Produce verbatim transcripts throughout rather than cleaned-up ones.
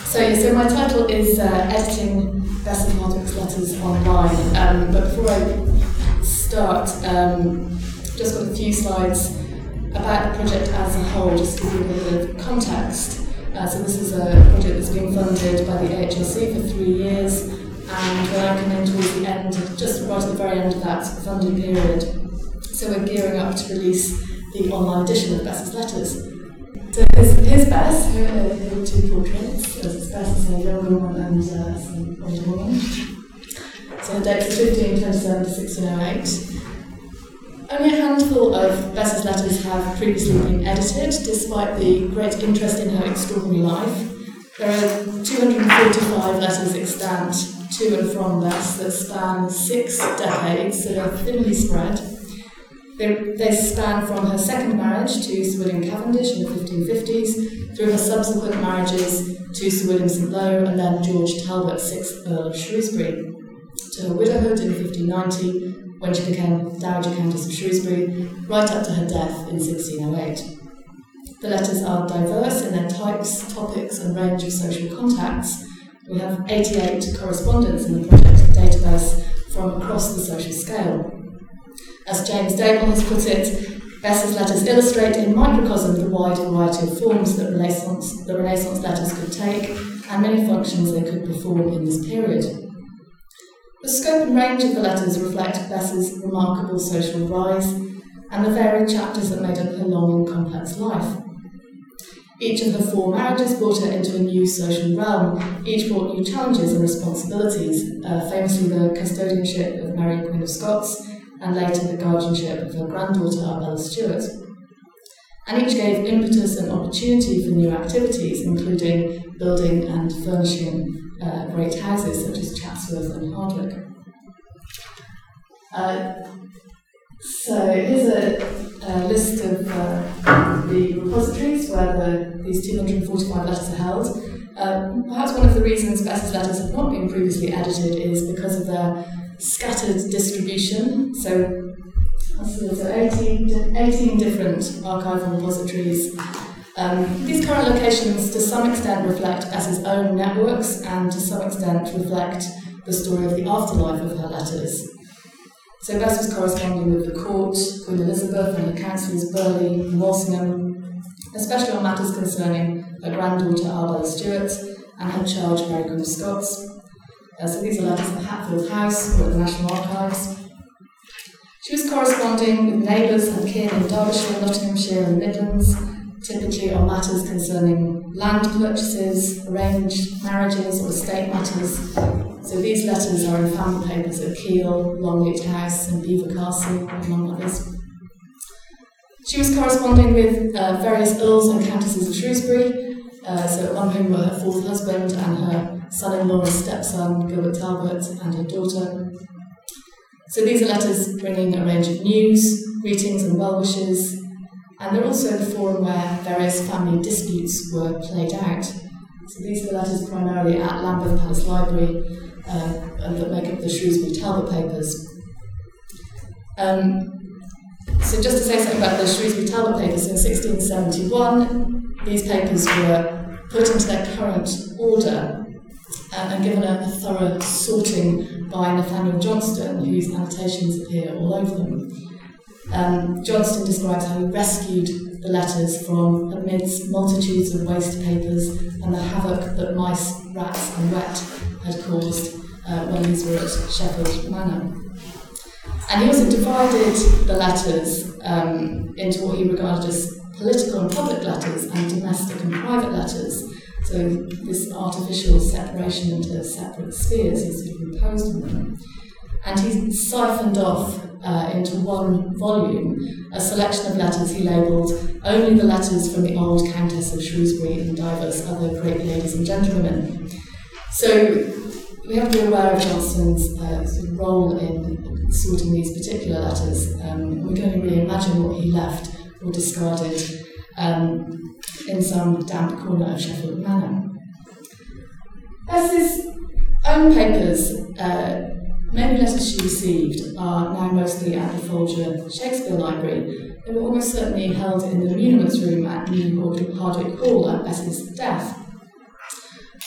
So, yeah, so my title is uh, Editing Bess and Hardwick's Letters Online. Um, but before I start, um, just got a few slides about the project as a whole, just to give you a bit of context. Uh, so this is a project that's been funded by the A H R C for three years, and when I come in towards the end, just right at the very end of that funding period, so we're gearing up to release the online edition of Bess's Letters. So here's, here's Bess, here are, here are two portraits. There's Bess as a young woman and uh, some older woman. So her dates are fifteen twenty-seven to sixteen oh eight. Only a handful of Bess's letters have previously been edited, despite the great interest in her extraordinary life. There are two hundred forty-five letters extant to and from Bess that span six decades, so they're thinly spread. They, they span from her second marriage to Sir William Cavendish in the fifteen fifties, through her subsequent marriages to Sir William Saint Lo and then George Talbot, sixth Earl of Shrewsbury, to her widowhood in fifteen ninety, when she became Dowager Countess of Shrewsbury, right up to her death in sixteen oh eight. The letters are diverse in their types, topics and range of social contacts. We have eighty-eight correspondents in the project database from across the social scale. As James Dable has put it, Bess's letters illustrate in microcosm the wide variety of forms that Renaissance, the Renaissance letters could take and many functions they could perform in this period. The scope and range of the letters reflect Bess's remarkable social rise and the varied chapters that made up her long and complex life. Each of her four marriages brought her into a new social realm. Each brought new challenges and responsibilities, uh, famously the custodianship of Mary Queen of Scots, and later the guardianship of her granddaughter Arbella Stuart. And each gave impetus and opportunity for new activities, including building and furnishing uh, great houses such as Chatsworth and Hardwick. Uh, so here's a, a list of uh, the repositories where the, these two hundred forty-five letters are held. Uh, perhaps one of the reasons Bess's letters have not been previously edited is because of their scattered distribution. So, so eighteen, eighteen different archival repositories. Um, these current locations to some extent reflect Bess's own networks and to some extent reflect the story of the afterlife of her letters. So Bess was corresponding with the court, Queen Elizabeth and her councillors Burghley and Walsingham, especially on matters concerning her granddaughter Arbella Stuart and her charge Mary Queen of Scots. Uh, so these are letters at Hatfield House or at the National Archives. She was corresponding with neighbours and kin in Derbyshire, Nottinghamshire and the Midlands, typically on matters concerning land purchases, arranged marriages or estate matters. So these letters are in family papers at Keele, Longleat House and Belvoir Castle, among others. She was corresponding with uh, various earls and countesses of Shrewsbury, uh, so among whom were her fourth husband and her son-in-law and stepson, Gilbert Talbot, and her daughter. So these are letters bringing a range of news, greetings and well-wishes, and they're also the forum where various family disputes were played out. So these are the letters primarily at Lambeth Palace Library uh, and that make up the Shrewsbury Talbot papers. Um, so just to say something about the Shrewsbury Talbot papers, in sixteen seventy-one, these papers were put into their current order Um, and given a, a thorough sorting by Nathaniel Johnston, whose annotations appear all over them. Um, Johnston describes how he rescued the letters from amidst multitudes of waste papers and the havoc that mice, rats and wet had caused uh, when these were at Sheffield Manor. And he also divided the letters um, into what he regarded as political and public letters and domestic and private letters. So this artificial separation into separate spheres is imposed on them. And he siphoned off uh, into one volume a selection of letters he labelled only the letters from the old Countess of Shrewsbury and divers other great ladies and gentlewomen. So we have to be aware of Johnston's uh, sort of role in sorting these particular letters. Um, we can only really imagine what he left or discarded um, in some damp corner of Sheffield Manor. Bess's own papers, uh, many letters she received, are now mostly at the Folger Shakespeare Library. They were almost certainly held in the muniments room at New Hardwick Hall at Bess's death.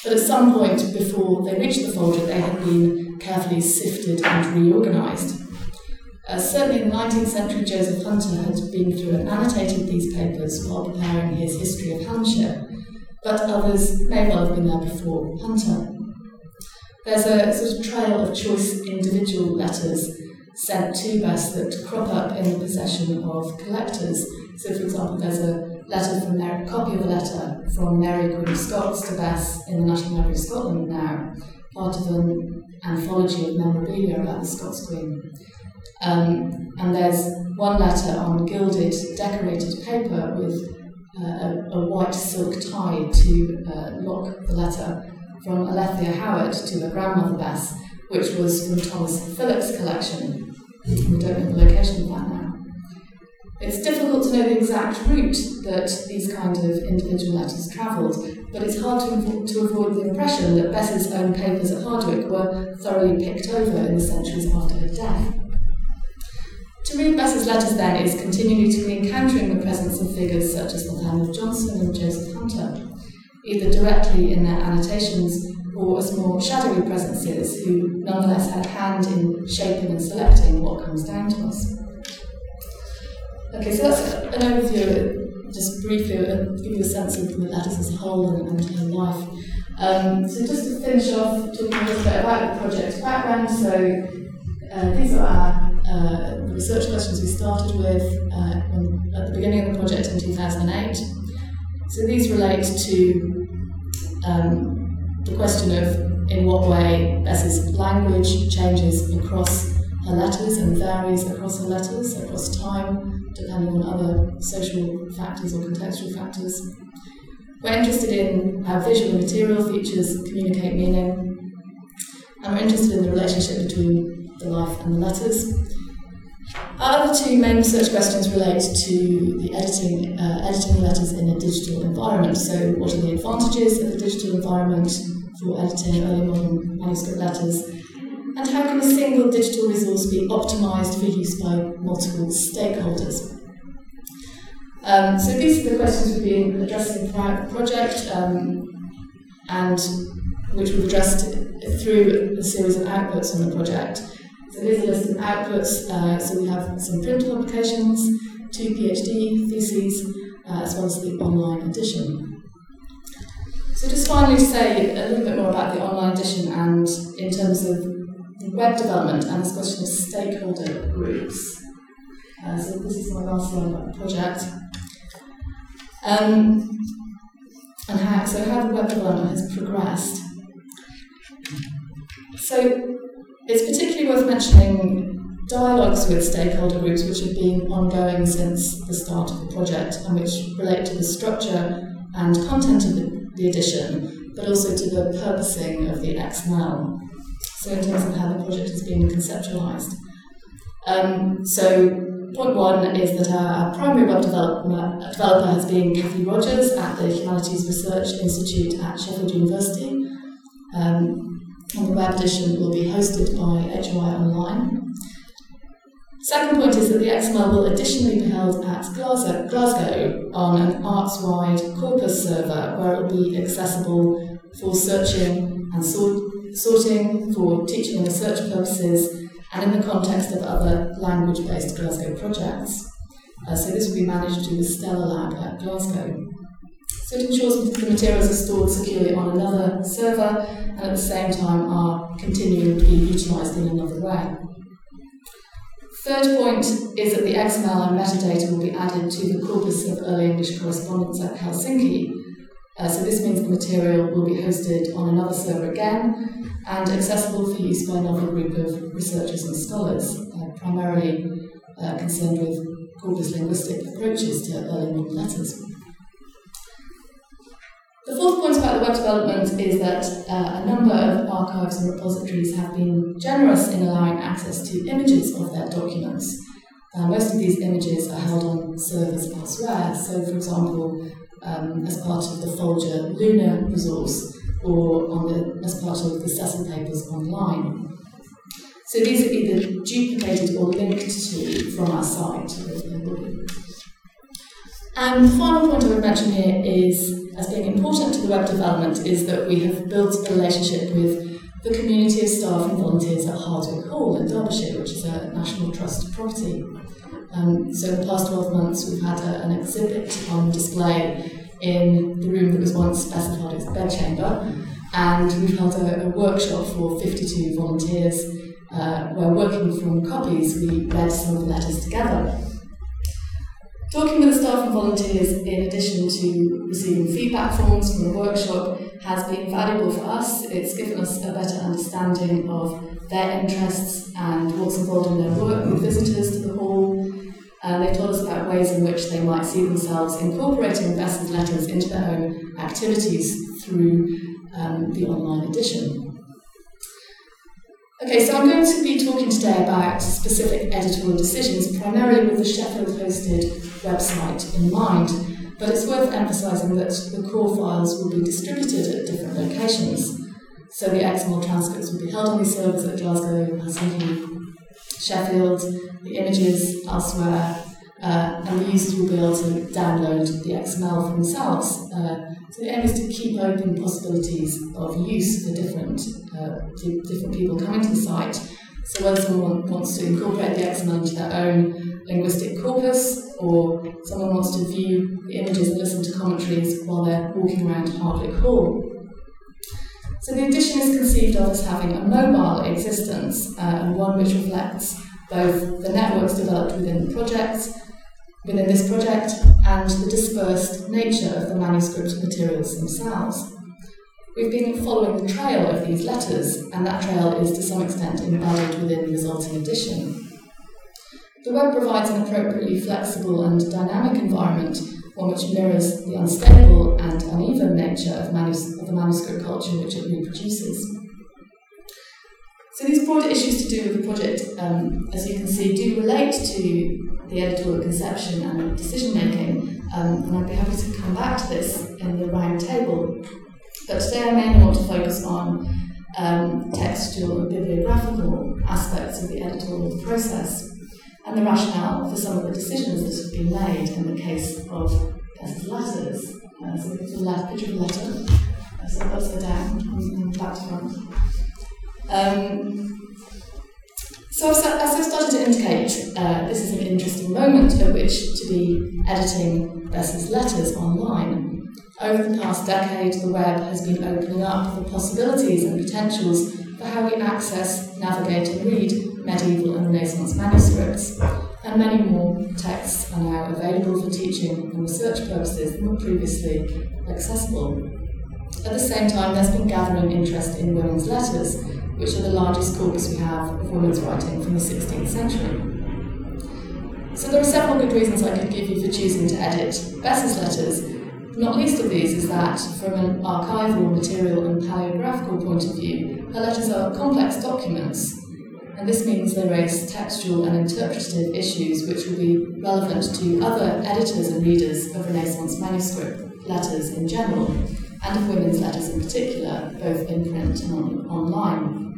But at some point before they reached the folder, they had been carefully sifted and reorganised. Uh, certainly in the nineteenth century, Joseph Hunter had been through and annotated these papers while preparing his History of Hampshire, but others may well have been there before Hunter. There's a sort of trail of choice individual letters sent to Bess that crop up in the possession of collectors. So, for example, there's a letter from Mary, copy of a letter from Mary Queen of Scots to Bess in the National Library of Scotland now, part of an anthology of memorabilia about the Scots Queen. Um, and there's one letter on gilded, decorated paper with uh, a, a white silk tie to uh, lock the letter from Alethea Howard to her grandmother Bess, which was from Thomas Phillips' collection. We don't know the location of that now. It's difficult to know the exact route that these kind of individual letters travelled, but it's hard to, invo- to avoid the impression that Bess's own papers at Hardwick were thoroughly picked over in the centuries after her death. To read Bess's letters, then, is continually to be encountering the presence of figures such as Nathaniel Johnson and Joseph Hunter, either directly in their annotations or as more shadowy presences who nonetheless had a hand in shaping and selecting what comes down to us. Okay, so that's an overview, just briefly, uh, to give you a sense of the letters as a whole and, and her life. Um, so just to finish off, talking a little bit about the project's background. So uh, these are our uh, the research questions we started with uh, when, at the beginning of the project in two thousand eight. So these relate to um, the question of in what way Bess's language changes across her letters and varies across her letters, across time, depending on other social factors or contextual factors. We're interested in how visual and material features communicate meaning, and we're interested in the relationship between the life and the letters. Our other two main research questions relate to the editing, uh, editing the letters in a digital environment. So what are the advantages of the digital environment for editing early modern manuscript letters? And how can a single digital resource be optimised for use by multiple stakeholders? Um, so these are the questions we've been addressing throughout the project, um, and which we've addressed through a series of outputs on the project. So here's a list of outputs. Uh, so we have some print publications, two PhD theses, uh, as well as the online edition. So just finally to say a little bit more about the online edition and in terms of the web development and this question of stakeholder groups. Uh, so this is my last slide about the project. Um, and how, so how the web development has progressed. So it's particularly worth mentioning dialogues with stakeholder groups which have been ongoing since the start of the project and which relate to the structure and content of the, the edition, but also to the purposing of the X M L. So in terms of how the project has been conceptualised. Um, so point one is that our, our primary web developer, developer has been Kathy Rogers at the Humanities Research Institute at Sheffield University. Um, and the web edition will be hosted by H O I Online. Second point is that the X M L will additionally be held at Glasgow, Glasgow on an arts-wide corpus server where it will be accessible for searching and sort, sorting, for teaching and research purposes, and in the context of other language-based Glasgow projects. Uh, so this will be managed through the Stella Lab at Glasgow. So it ensures that the materials are stored securely on another server and at the same time are continuing to be utilised in another way. Third point is that the X M L and metadata will be added to the corpus of early English correspondence at Helsinki. Uh, so this means the material will be hosted on another server again and accessible for use by another group of researchers and scholars, uh, primarily uh, concerned with corpus linguistic approaches to early modern letters. The fourth point about the web development is that uh, a number of archives and repositories have been generous in allowing access to images of their documents. Uh, most of these images are held on servers elsewhere, so for example, um, as part of the Folger Luna resource or on the, as part of the Cecil Papers online. So these are either duplicated or linked to from our site. And the final point I would mention here is as being important to the web development is that we have built a relationship with the community of staff and volunteers at Hardwick Hall in Derbyshire, which is a National Trust property. Um, so in the past twelve months, we've had a, an exhibit on display in the room that was once Bess Hardwick's bedchamber, and we've held a, a workshop for fifty-two volunteers uh, where, working from copies, we read some of the letters together. Talking with the staff and volunteers, in addition to receiving feedback forms from the workshop, has been valuable for us. It's given us a better understanding of their interests and what's involved in their work with visitors to the hall. Uh, they've told us about ways in which they might see themselves incorporating Bess's letters into their own activities through um, the online edition. Okay, so I'm going to be talking today about specific editorial decisions, primarily with the Sheffield-hosted website in mind, but it's worth emphasising that the core files will be distributed at different locations. So the X M L transcripts will be held on these servers at Glasgow, Helsinki, Sheffield, the images elsewhere, uh, and the users will be able to download the X M L for themselves. Uh, so the aim is to keep open possibilities of use for different, uh, different people coming to the site. So whether someone wants to incorporate the X M L into their own linguistic corpus, or someone wants to view the images and listen to commentaries while they're walking around Hardwick Hall. So the edition is conceived of as having a mobile existence, uh, and one which reflects both the networks developed within the project, within this project, and the dispersed nature of the manuscript materials themselves. We've been following the trail of these letters, and that trail is to some extent embedded within the resulting edition. The web provides an appropriately flexible and dynamic environment, one which mirrors the unstable and uneven nature of, manus- of the manuscript culture which it reproduces. So these broader issues to do with the project, um, as you can see, do relate to the editorial conception and decision-making, um, and I'd be happy to come back to this in the round table. But today I mainly want to focus on um, textual and bibliographical aspects of the editorial process, and the rationale for some of the decisions that have been made in the case of Bess's letters. Uh, so it's a letter, picture of a letter, uh, so upside down and back to front. Um, so as I started to indicate, uh, this is an interesting moment at which to be editing Bess's letters online. Over the past decade, the web has been opening up the possibilities and potentials for how we access, navigate and read medieval and Renaissance manuscripts, and many more texts are now available for teaching and research purposes than were previously accessible. At the same time, there's been gathering interest in women's letters, which are the largest corpus we have of women's writing from the sixteenth century. So there are several good reasons I could give you for choosing to edit Bess's letters. Not least of these is that, from an archival, material and paleographical point of view, her letters are complex documents, and this means they raise textual and interpretative issues which will be relevant to other editors and readers of Renaissance manuscript letters in general, and of women's letters in particular, both in print and on, online.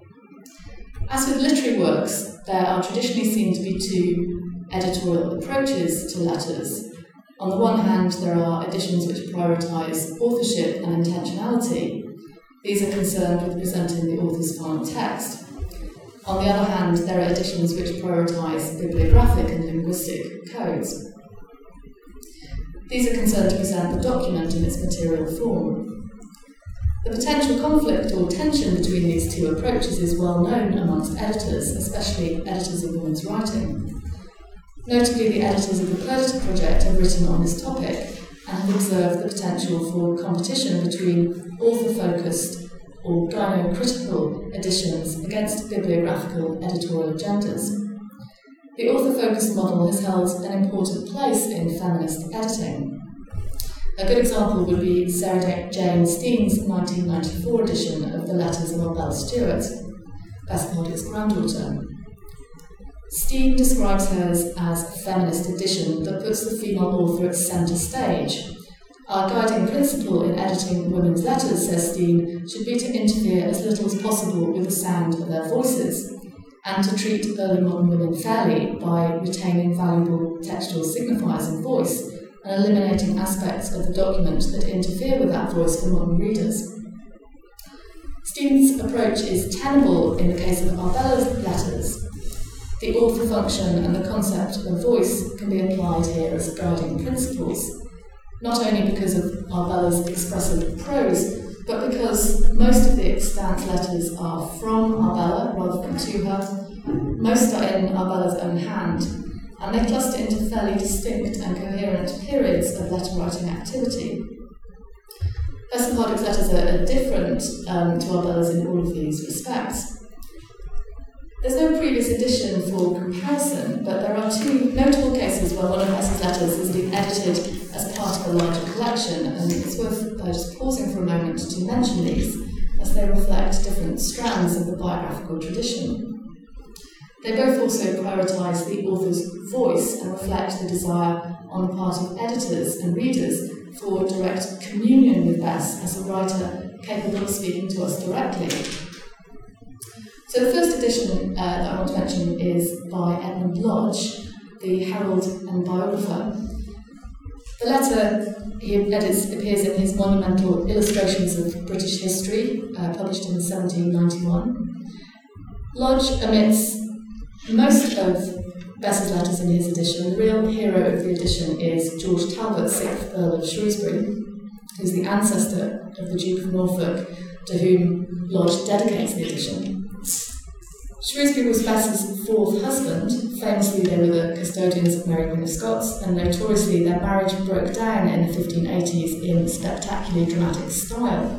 As with literary works, there are traditionally seen to be two editorial approaches to letters. On the one hand, there are editions which prioritise authorship and intentionality. These are concerned with presenting the author's final text. On the other hand, there are editions which prioritise bibliographic and linguistic codes. These are concerned to present the document in its material form. The potential conflict or tension between these two approaches is well known amongst editors, especially editors of women's writing. Notably, the editors of the Perdita project have written on this topic and have observed the potential for competition between author-focused or gyno-critical editions against bibliographical editorial agendas. The author-focused model has held an important place in feminist editing. A good example would be Sarah Jane Steen's nineteen ninety-four edition of the Letters of Belle Stewart, Bess Hardwick's granddaughter. Steen describes hers as a feminist edition that puts the female author at centre stage. Our guiding principle in editing women's letters, says Steen, should be to interfere as little as possible with the sound of their voices, and to treat early modern women fairly by retaining valuable textual signifiers in voice, and eliminating aspects of the document that interfere with that voice for modern readers. Stephen's approach is tenable in the case of Arbella's letters. The author function and the concept of voice can be applied here as guiding principles, not only because of Arbella's expressive prose, but because most of the extant letters are from Arbella rather than to her. Most are in Arbella's own hand, and they cluster into fairly distinct and coherent periods of letter-writing activity. Bess and Hardwicke's letters are, are different um, to Arbella's in all of these respects. There's no previous edition for comparison, but there are two notable cases where one of Bess's letters has been edited as part of a larger collection, and it's worth uh, just pausing for a moment to mention these, as they reflect different strands of the biographical tradition. They both also prioritise the author's voice and reflect the desire on the part of editors and readers for direct communion with Bess as a writer capable of speaking to us directly. So the first edition uh, that I want to mention is by Edmund Lodge, the herald and biographer. The letter he edits appears in his monumental Illustrations of British History, uh, published in seventeen ninety-one. Lodge omits most of Bess's letters in his edition. The real hero of the edition is George Talbot, sixth Earl of Shrewsbury, who's the ancestor of the Duke of Norfolk, to whom Lodge dedicates the edition. Shrewsbury was Bess's fourth husband. Famously, they were the custodians of Mary Queen of Scots, and notoriously their marriage broke down in the fifteen eighties in spectacularly dramatic style.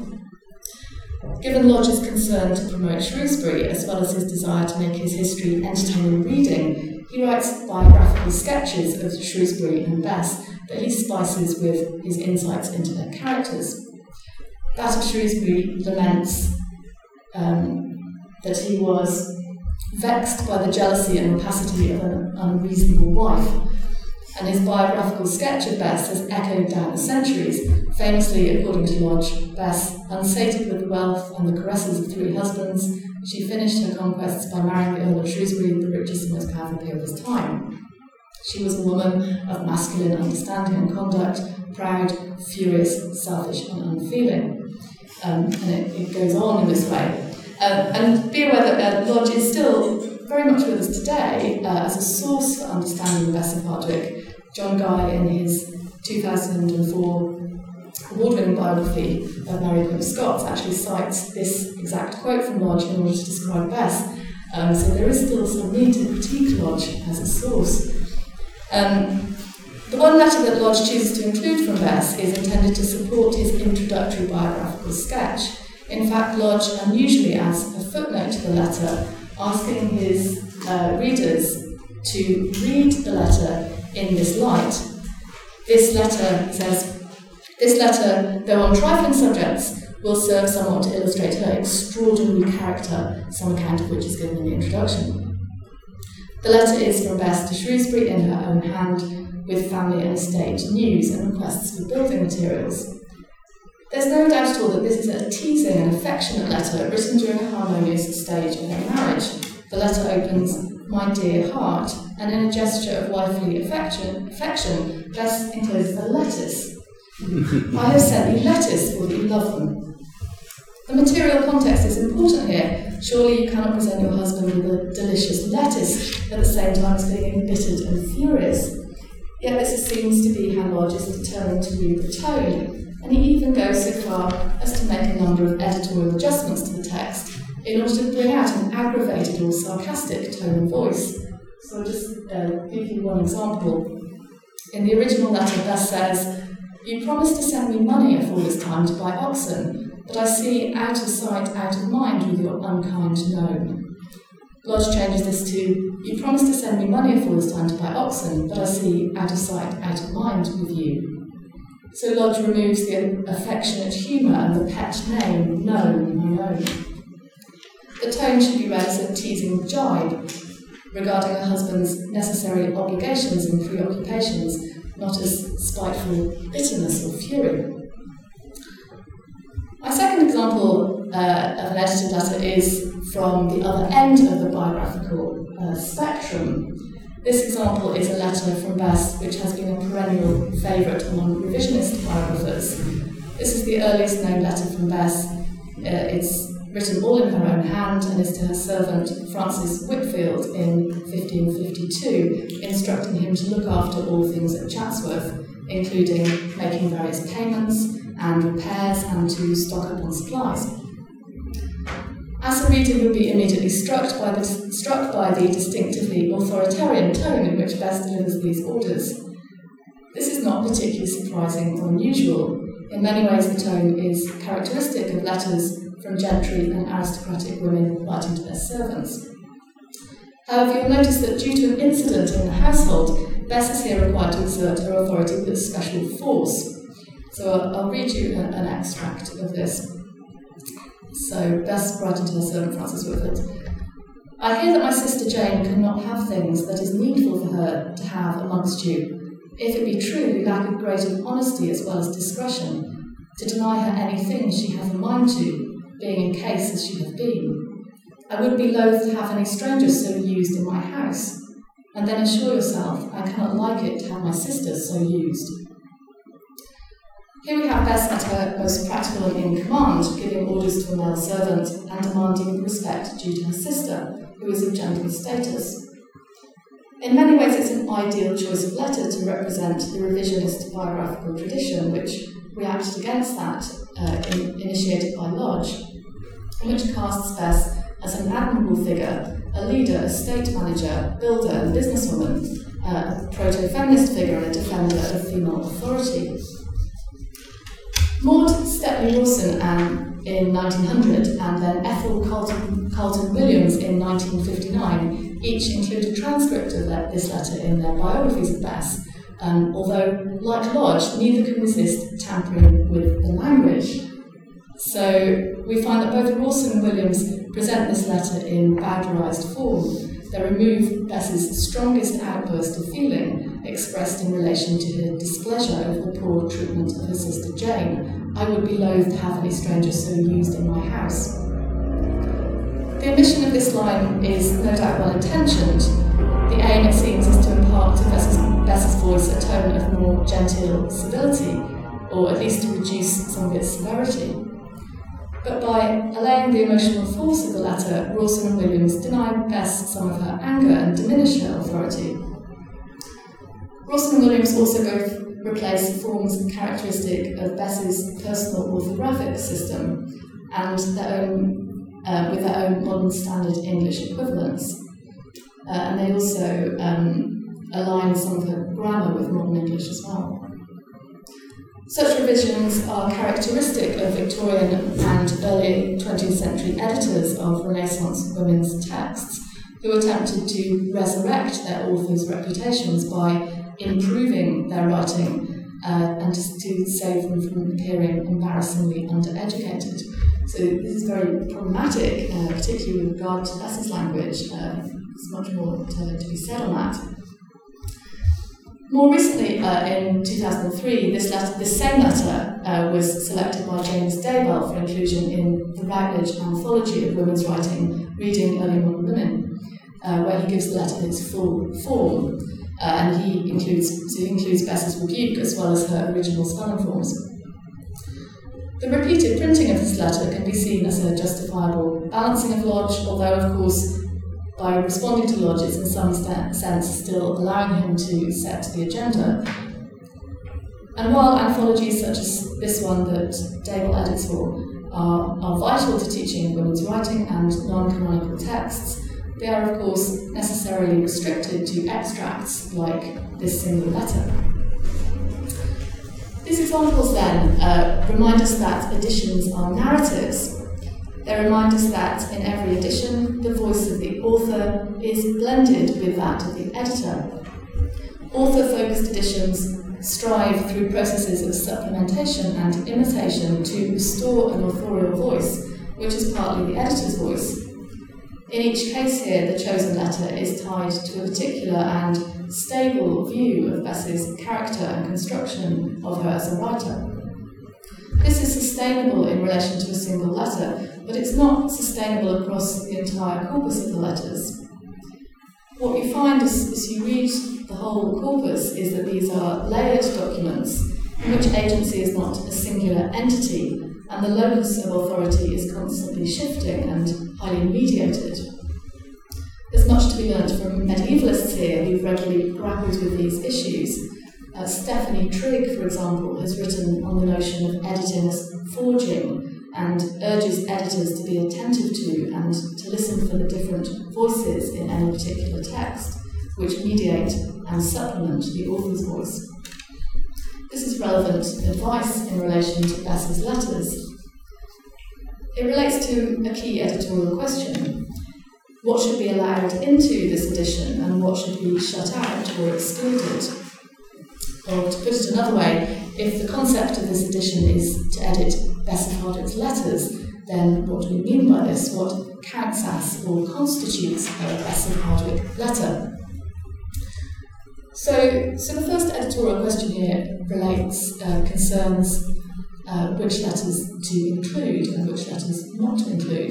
Given Lodge's concern to promote Shrewsbury, as well as his desire to make his history entertaining reading, he writes biographical sketches of Shrewsbury and Bess that he spices with his insights into their characters. That of Shrewsbury laments um, that he was vexed by the jealousy and rapacity of an unreasonable wife, and his biographical sketch of Bess has echoed down the centuries. Famously, according to Lodge, Bess, unsated with the wealth and the caresses of three husbands, she finished her conquests by marrying the Earl of Shrewsbury, the richest and most powerful peer of his time. She was a woman of masculine understanding and conduct, proud, furious, selfish, and unfeeling. Um, and it, it goes on in this way. Uh, and be aware that uh, Lodge is still very much with us today uh, as a source for understanding Bess of Hardwicke. John Guy, in his two thousand four award-winning biography of Mary Queen of Scots, actually cites this exact quote from Lodge in order to describe Bess. Um, so there is still some need to critique Lodge as a source. Um, the one letter that Lodge chooses to include from Bess is intended to support his introductory biographical sketch. In fact, Lodge unusually adds a footnote to the letter, asking his uh, readers to read the letter in this light. This letter, he says, this letter, though on trifling subjects, will serve somewhat to illustrate her extraordinary character, some account of which is given in the introduction. The letter is from Bess to Shrewsbury in her own hand, with family and estate news and requests for building materials. There's no doubt at all that this is a teasing and affectionate letter written during a harmonious stage of their marriage. The letter opens, "My dear heart," and in a gesture of wifely affection, affection Bess encloses a lettuce. "I have sent you lettuce, for that you love them." The material context is important here. Surely you cannot present your husband with a delicious lettuce at the same time as being embittered and furious. Yet this seems to be how Lodge is determined to read the tone, and he even goes so far as to make a number of editorial adjustments to the text in order to bring out an aggravated or sarcastic tone of voice. So I'll just uh, give you one example. In the original letter, Bess says, "You promised to send me money afore this time to buy oxen, but I see out of sight, out of mind with your unkind no." Lodge changes this to, "You promised to send me money afore this time to buy oxen, but I see out of sight, out of mind with you." So Lodge removes the affectionate humour and the pet name, no, my own. The tone should be read as a teasing jibe regarding a husband's necessary obligations and preoccupations, not as spiteful bitterness or fury. My second example uh, of an edited letter is from the other end of the biographical uh, spectrum. This example is a letter from Bess, which has been a perennial favourite among revisionist biographers. This is the earliest known letter from Bess. Uh, it's written all in her own hand and is to her servant Francis Whitfield in fifteen fifty-two, instructing him to look after all things at Chatsworth, including making various payments and repairs and to stock up on supplies. As a reader, you'll be immediately struck by, the, struck by the distinctively authoritarian tone in which Bess delivers these orders. This is not particularly surprising or unusual. In many ways, the tone is characteristic of letters from gentry and aristocratic women writing to their servants. However, you'll notice that due to an incident in the household, Bess is here required to exert her authority with special force. So I'll, I'll read you a, an extract of this. So Bess writing to her servant Francis Whitfield. I hear that my sister Jane cannot have things that is needful for her to have amongst you. If it be true, you lack a great honesty as well as discretion, to deny her anything she hath a mind to, being in case as she hath been. I would be loath to have any stranger so used in my house, and then assure yourself I cannot like it to have my sister so used. Here we have Bess at her most practical and in command, giving orders to a male servant and demanding respect due to her sister, who is of gentle status. In many ways, it's an ideal choice of letter to represent the revisionist biographical tradition, which reacted against that, uh, in, initiated by Lodge, and which casts Bess as an admirable figure, a leader, a state manager, builder, and businesswoman, uh, a proto-feminist figure and a defender of female authority. Maud Stepney Rawson um, in nineteen hundred and then Ethel Carlton, Carlton Williams in nineteen fifty-nine each include a transcript of that, this letter in their biographies of Bess, um, although, like Lodge, neither can resist tampering with the language. So we find that both Rawson and Williams present this letter in Bowdlerised form. They remove Bess's strongest outburst of feeling, expressed in relation to her displeasure over the poor treatment of her sister Jane. I would be loath to have any stranger so used in my house. The omission of this line is no doubt well-intentioned. The aim, it seems, is to impart to Bess's, Bess's voice a tone of more genteel civility, or at least to reduce some of its severity. But by allaying the emotional force of the letter, Rawson and Williams deny Bess some of her anger and diminish her authority. Rawson and Williams also both replace forms characteristic of Bess's personal orthographic system and their own, uh, with their own modern standard English equivalents. Uh, and they also um, align some of her grammar with modern English as well. Such revisions are characteristic of Victorian and early twentieth century editors of Renaissance women's texts, who attempted to resurrect their authors' reputations by improving their writing uh, and to, to save them from appearing embarrassingly undereducated. So this is very problematic, uh, particularly with regard to Bess's language. Uh, there's much more to, to be said on that. More recently, uh, in two thousand three, this, letter, this same letter uh, was selected by James Daybell for inclusion in the Routledge Anthology of Women's Writing, Reading Early Modern Women, uh, where he gives the letter its full form, uh, and he includes, so he includes Bess's rebuke as well as her original spelling forms. The repeated printing of this letter can be seen as a justifiable balancing of Lodge, although, of course, by responding to Lodge, it's in some st- sense still allowing him to set the agenda. And while anthologies such as this one that Daybell edits for are, are vital to teaching women's writing and non-canonical texts, they are of course necessarily restricted to extracts like this single letter. These examples then uh, remind us that editions are narratives. They remind us that in every edition, the voice of the author is blended with that of the editor. Author-focused editions strive through processes of supplementation and imitation to restore an authorial voice, which is partly the editor's voice. In each case here, the chosen letter is tied to a particular and stable view of Bess's character and construction of her as a writer. This is sustainable in relation to a single letter, but it's not sustainable across the entire corpus of the letters. What you find as, as you read the whole corpus is that these are layered documents in which agency is not a singular entity, and the locus of authority is constantly shifting and highly mediated. There's much to be learnt from medievalists here who've regularly grappled with these issues. Uh, Stephanie Trigg, for example, has written on the notion of editing as forging and urges editors to be attentive to and to listen for the different voices in any particular text, which mediate and supplement the author's voice. This is relevant advice in relation to Bess's letters. It relates to a key editorial question. What should be allowed into this edition and what should be shut out or excluded? Or to put it another way, if the concept of this edition is to edit Bess of Hardwicke's letters, then what do we mean by this? What counts as or constitutes a Bess of Hardwicke letter? So, so the first editorial question here relates, uh, concerns uh, which letters to include and which letters not to include.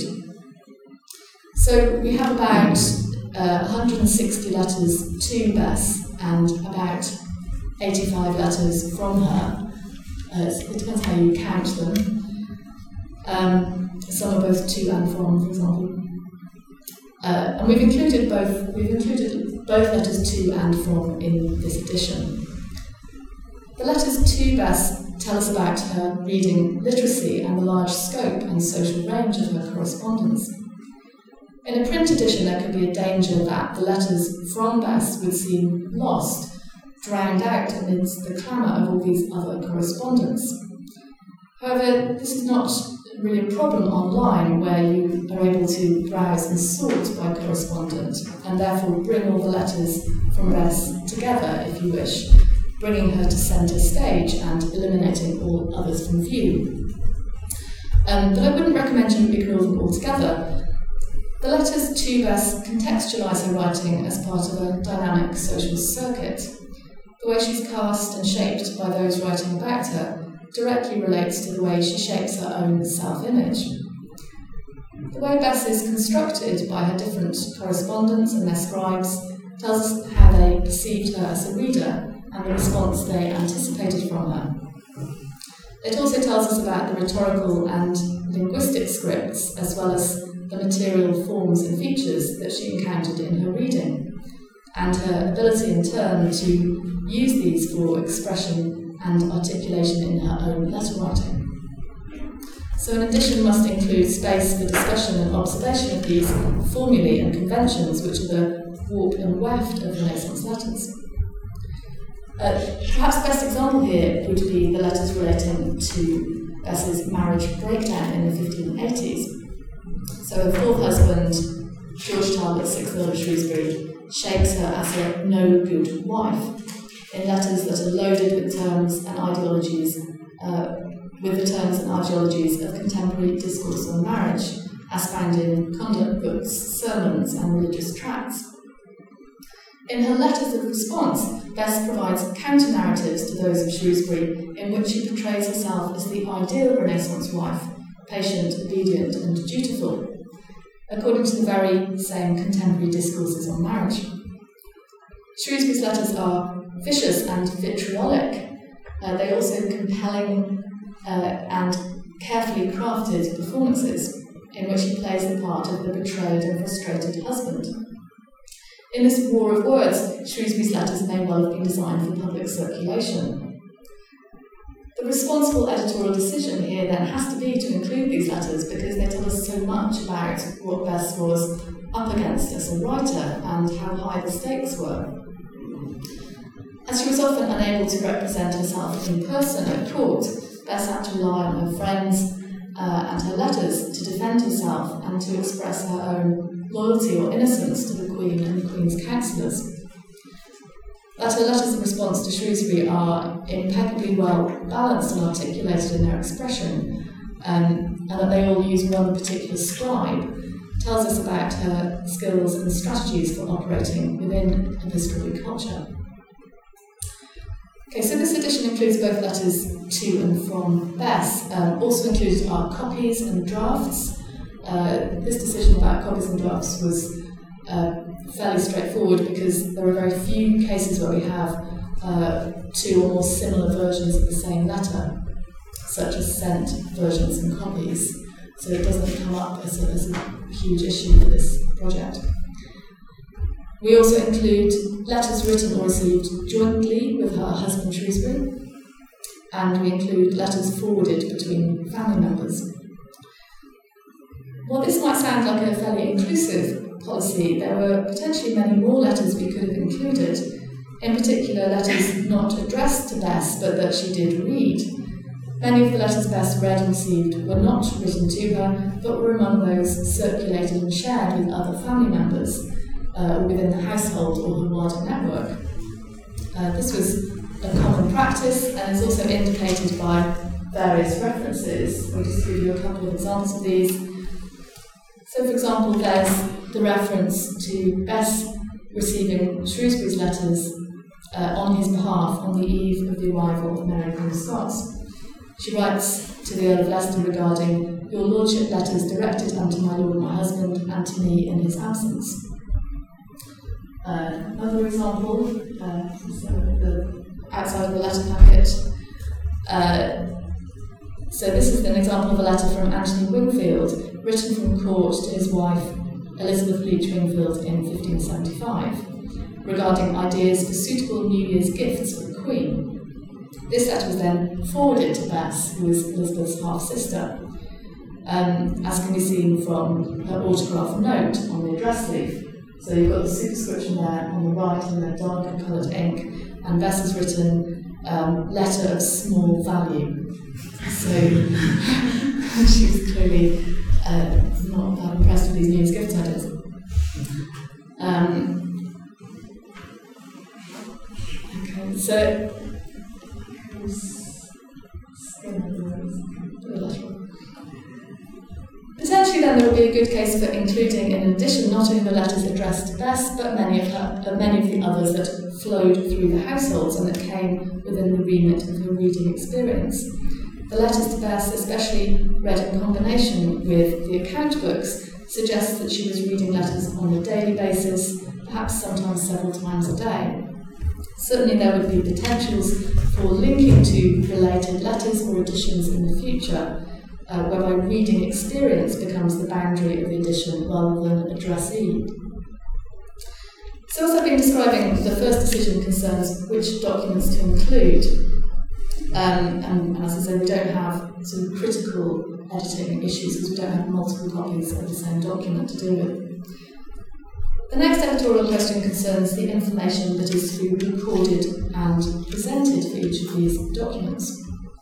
So we have about uh, one hundred sixty letters to Bess and about eighty-five letters from her. Uh, it depends how you count them. Um, some are both to and from, for example. Uh, and we've included both. We've included both letters to and from in this edition. The letters to Bess tell us about her reading literacy and the large scope and social range of her correspondence. In a print edition, there could be a danger that the letters from Bess would seem lost, drowned out amidst the clamour of all these other correspondence. However, this is not really a problem online, where you are able to browse and sort by correspondent and therefore bring all the letters from Bess together if you wish, bringing her to centre stage and eliminating all others from view. Um, but I wouldn't recommend you ignore them altogether. The letters to Bess contextualise her writing as part of a dynamic social circuit. The way she's cast and shaped by those writing about her directly relates to the way she shapes her own self-image. The way Bess is constructed by her different correspondents and their scribes tells us how they perceived her as a reader and the response they anticipated from her. It also tells us about the rhetorical and linguistic scripts, as well as the material forms and features that she encountered in her reading, and her ability in turn to use these for expression and articulation in her own letter writing. So an edition must include space for discussion and observation of these formulae and conventions, which are the warp and weft of Renaissance letters. Uh, perhaps the best example here would be the letters relating to Bess's marriage breakdown in the fifteen eighties. So her fourth husband, George Talbot, sixth Earl of Shrewsbury, shapes her as a no-good wife in letters that are loaded with terms and ideologies, uh, with the terms and ideologies of contemporary discourse on marriage, as found in conduct books, sermons, and religious tracts. In her letters of response, Bess provides counter-narratives to those of Shrewsbury, in which she portrays herself as the ideal Renaissance wife, patient, obedient, and dutiful, according to the very same contemporary discourses on marriage. Shrewsbury's letters are vicious and vitriolic. Uh, they are also compelling uh, and carefully crafted performances in which he plays the part of the betrayed and frustrated husband. In this war of words, Shrewsbury's letters may well have been designed for public circulation. The responsible editorial decision here then has to be to include these letters because they tell us so much about what Bess was up against as a writer and how high the stakes were. As she was often unable to represent herself in person at court, Bess had to rely on her friends uh, and her letters to defend herself and to express her own loyalty or innocence to the Queen and the Queen's counsellors. That her letters of response to Shrewsbury are impeccably well balanced and articulated in their expression, um, and that they all use one particular scribe, tells us about her skills and strategies for operating within epistolary culture. Okay, so this edition includes both letters to and from Bess. Um, also included are copies and drafts. Uh, this decision about copies and drafts was uh, uh, fairly straightforward because there are very few cases where we have uh, two or more similar versions of the same letter, such as sent versions and copies. So it doesn't come up as a, as a huge issue for this project. We also include letters written or received jointly with her husband Shrewsbury, and we include letters forwarded between family members. While this might sound like a fairly inclusive policy, there were potentially many more letters we could have included, in particular letters not addressed to Bess but that she did read. Many of the letters Bess read and received were not written to her, but were among those circulated and shared with other family members, uh, or within the household or her wider network. Uh, this was a common practice and is also indicated by various references. I'll just give you a couple of examples of these. So, for example, there's the reference to Bess receiving Shrewsbury's letters uh, on his behalf on the eve of the arrival of Mary Queen of Scots. She writes to the Earl of Leicester regarding "Your Lordship letters directed unto my lord my husband and to me in his absence." Uh, another example, uh, the outside of the letter packet. Uh, so this is an example of a letter from Anthony Wingfield, written from court to his wife Elizabeth Leach Wingfield in fifteen seventy-five, regarding ideas for suitable New Year's gifts for the Queen. This letter was then forwarded to Bess, who was Elizabeth's half-sister, um, as can be seen from her autograph note on the address leaf. So you've got the superscription there on the right in the darker coloured ink, and Bess has written um, letter of small value. So she was clearly uh, not that impressed with these New Year's gift ideas. Um, okay, so potentially then there would be a good case for including in addition not only the letters addressed to Bess, but many of her, uh, many of the others that flowed through the households and that came within the remit of her reading experience. The letters to Bess, especially read in combination with the account books, suggests that she was reading letters on a daily basis, perhaps sometimes several times a day. Certainly there would be potentials for linking to related letters or editions in the future, uh, whereby reading experience becomes the boundary of the edition rather than addressee. So as I've been describing, the first decision concerns which documents to include. Um, and as I said, we don't have sort of critical editing issues because we don't have multiple copies of the same document to deal with. The next editorial question concerns the information that is to be recorded and presented for each of these documents.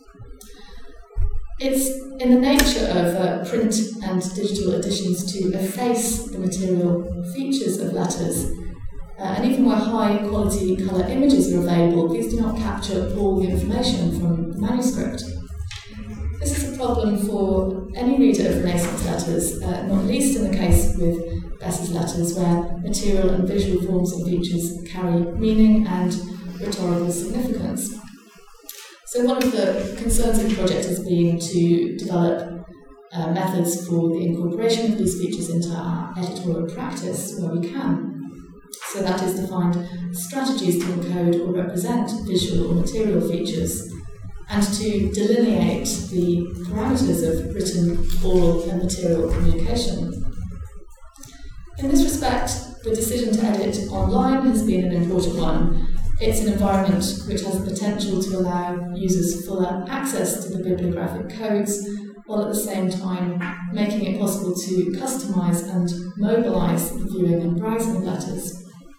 It's in the nature of uh, print and digital editions to efface the material features of letters, uh, and even where high quality colour images are available, these do not capture all the information from the manuscript. This is a problem for any reader of Renaissance letters, uh, not least in the case with Bess's letters, where material and visual forms and features carry meaning and rhetorical significance. So one of the concerns of the project has been to develop uh, methods for the incorporation of these features into our editorial practice where we can. So that is to find strategies to encode or represent visual or material features, and to delineate the parameters of written, oral and material communication. In this respect, the decision to edit online has been an important one. It's an environment which has the potential to allow users fuller access to the bibliographic codes, while at the same time making it possible to customise and mobilise the viewing and browsing of letters.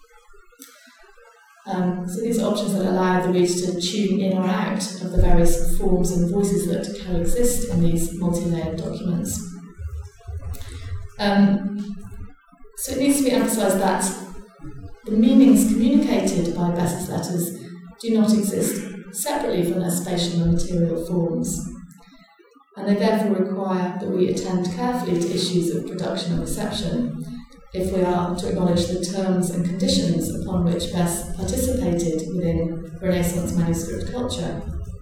Um, so these are options that allow the reader to tune in or out of the various forms and voices that coexist in these multi-layered documents. Um, so it needs to be emphasised that the meanings communicated by Bess's letters do not exist separately from their spatial and material forms, and they therefore require that we attend carefully to issues of production and reception if we are to acknowledge the terms and conditions upon which Bess participated within Renaissance manuscript culture.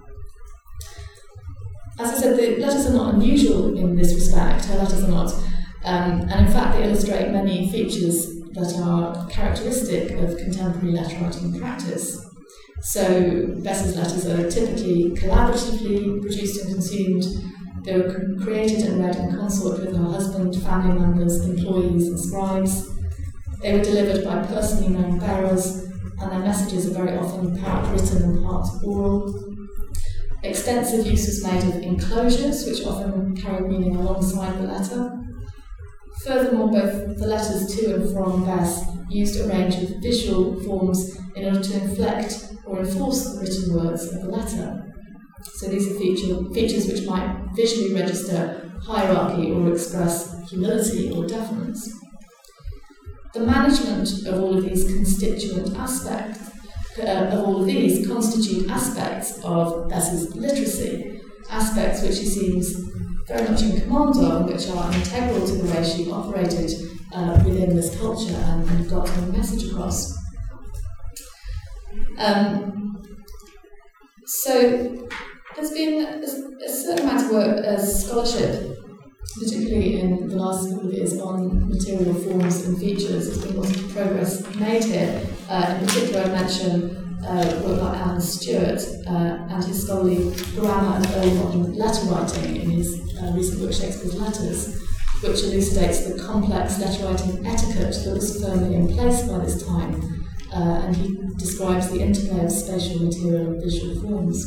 As I said, the letters are not unusual in this respect. Her letters are not, um, and in fact they illustrate many features that are characteristic of contemporary letter writing practice. So Bess's letters are typically collaboratively produced and consumed. They were created and read in consort with her husband, family members, employees and scribes. They were delivered by personally known bearers, and their messages are very often part written and part oral. Extensive use was made of enclosures, which often carried meaning alongside the letter. Furthermore, both the letters to and from Bess used a range of visual forms in order to inflect or enforce the written words of the letter. So these are feature, features which might visually register hierarchy or express humility or deference. The management of all of these constituent aspects, uh, of all of these constitute aspects of Bess's literacy, aspects which she seems very much in command of and which are integral to the way she operated uh, within this culture and, and got her message across. Um, so there's been a, a certain amount of work as scholarship, particularly in the last couple of years, on material forms and features. There's been lots of progress made here. Uh, in particular, I mention uh, work by Alan Stewart uh, and his scholarly grammar and early modern letter writing in his uh, recent book Shakespeare's Letters, which elucidates the complex letter writing etiquette that was firmly in place by this time. Uh, and he describes the interplay of spatial, material and visual forms.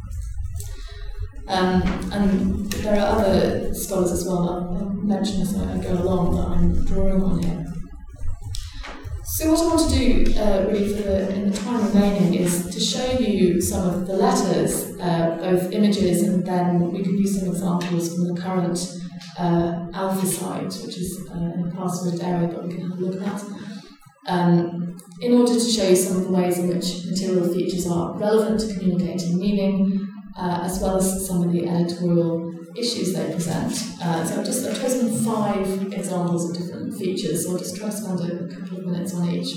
Um, and there are other scholars as well, I'll mention as I go along, that I'm drawing on here. So what I want to do uh, really for the, in the time remaining is to show you some of the letters, uh, both images, and then we can use some examples from the current uh, Alpha site, which is uh, in a password area, but we can have a look at. Um, in order to show you some of the ways in which material features are relevant to communicating meaning, uh, as well as some of the editorial issues they present. Uh, so I've just I've chosen five examples of different features, so I'll just try to spend a couple of minutes on each.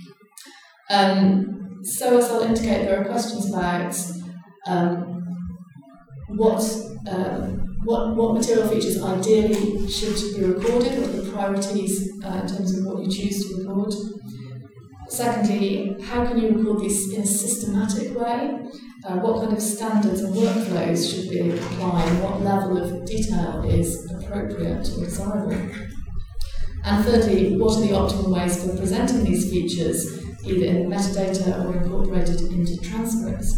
Um, so as I'll indicate, there are questions about um, what, uh, what what material features ideally should be recorded, what are the priorities uh, in terms of what you choose to record. Secondly, how can you record these in a systematic way? Uh, what kind of standards and workflows should be applied? What level of detail is appropriate or desirable? And thirdly, what are the optimal ways for presenting these features, either in metadata or incorporated into transcripts?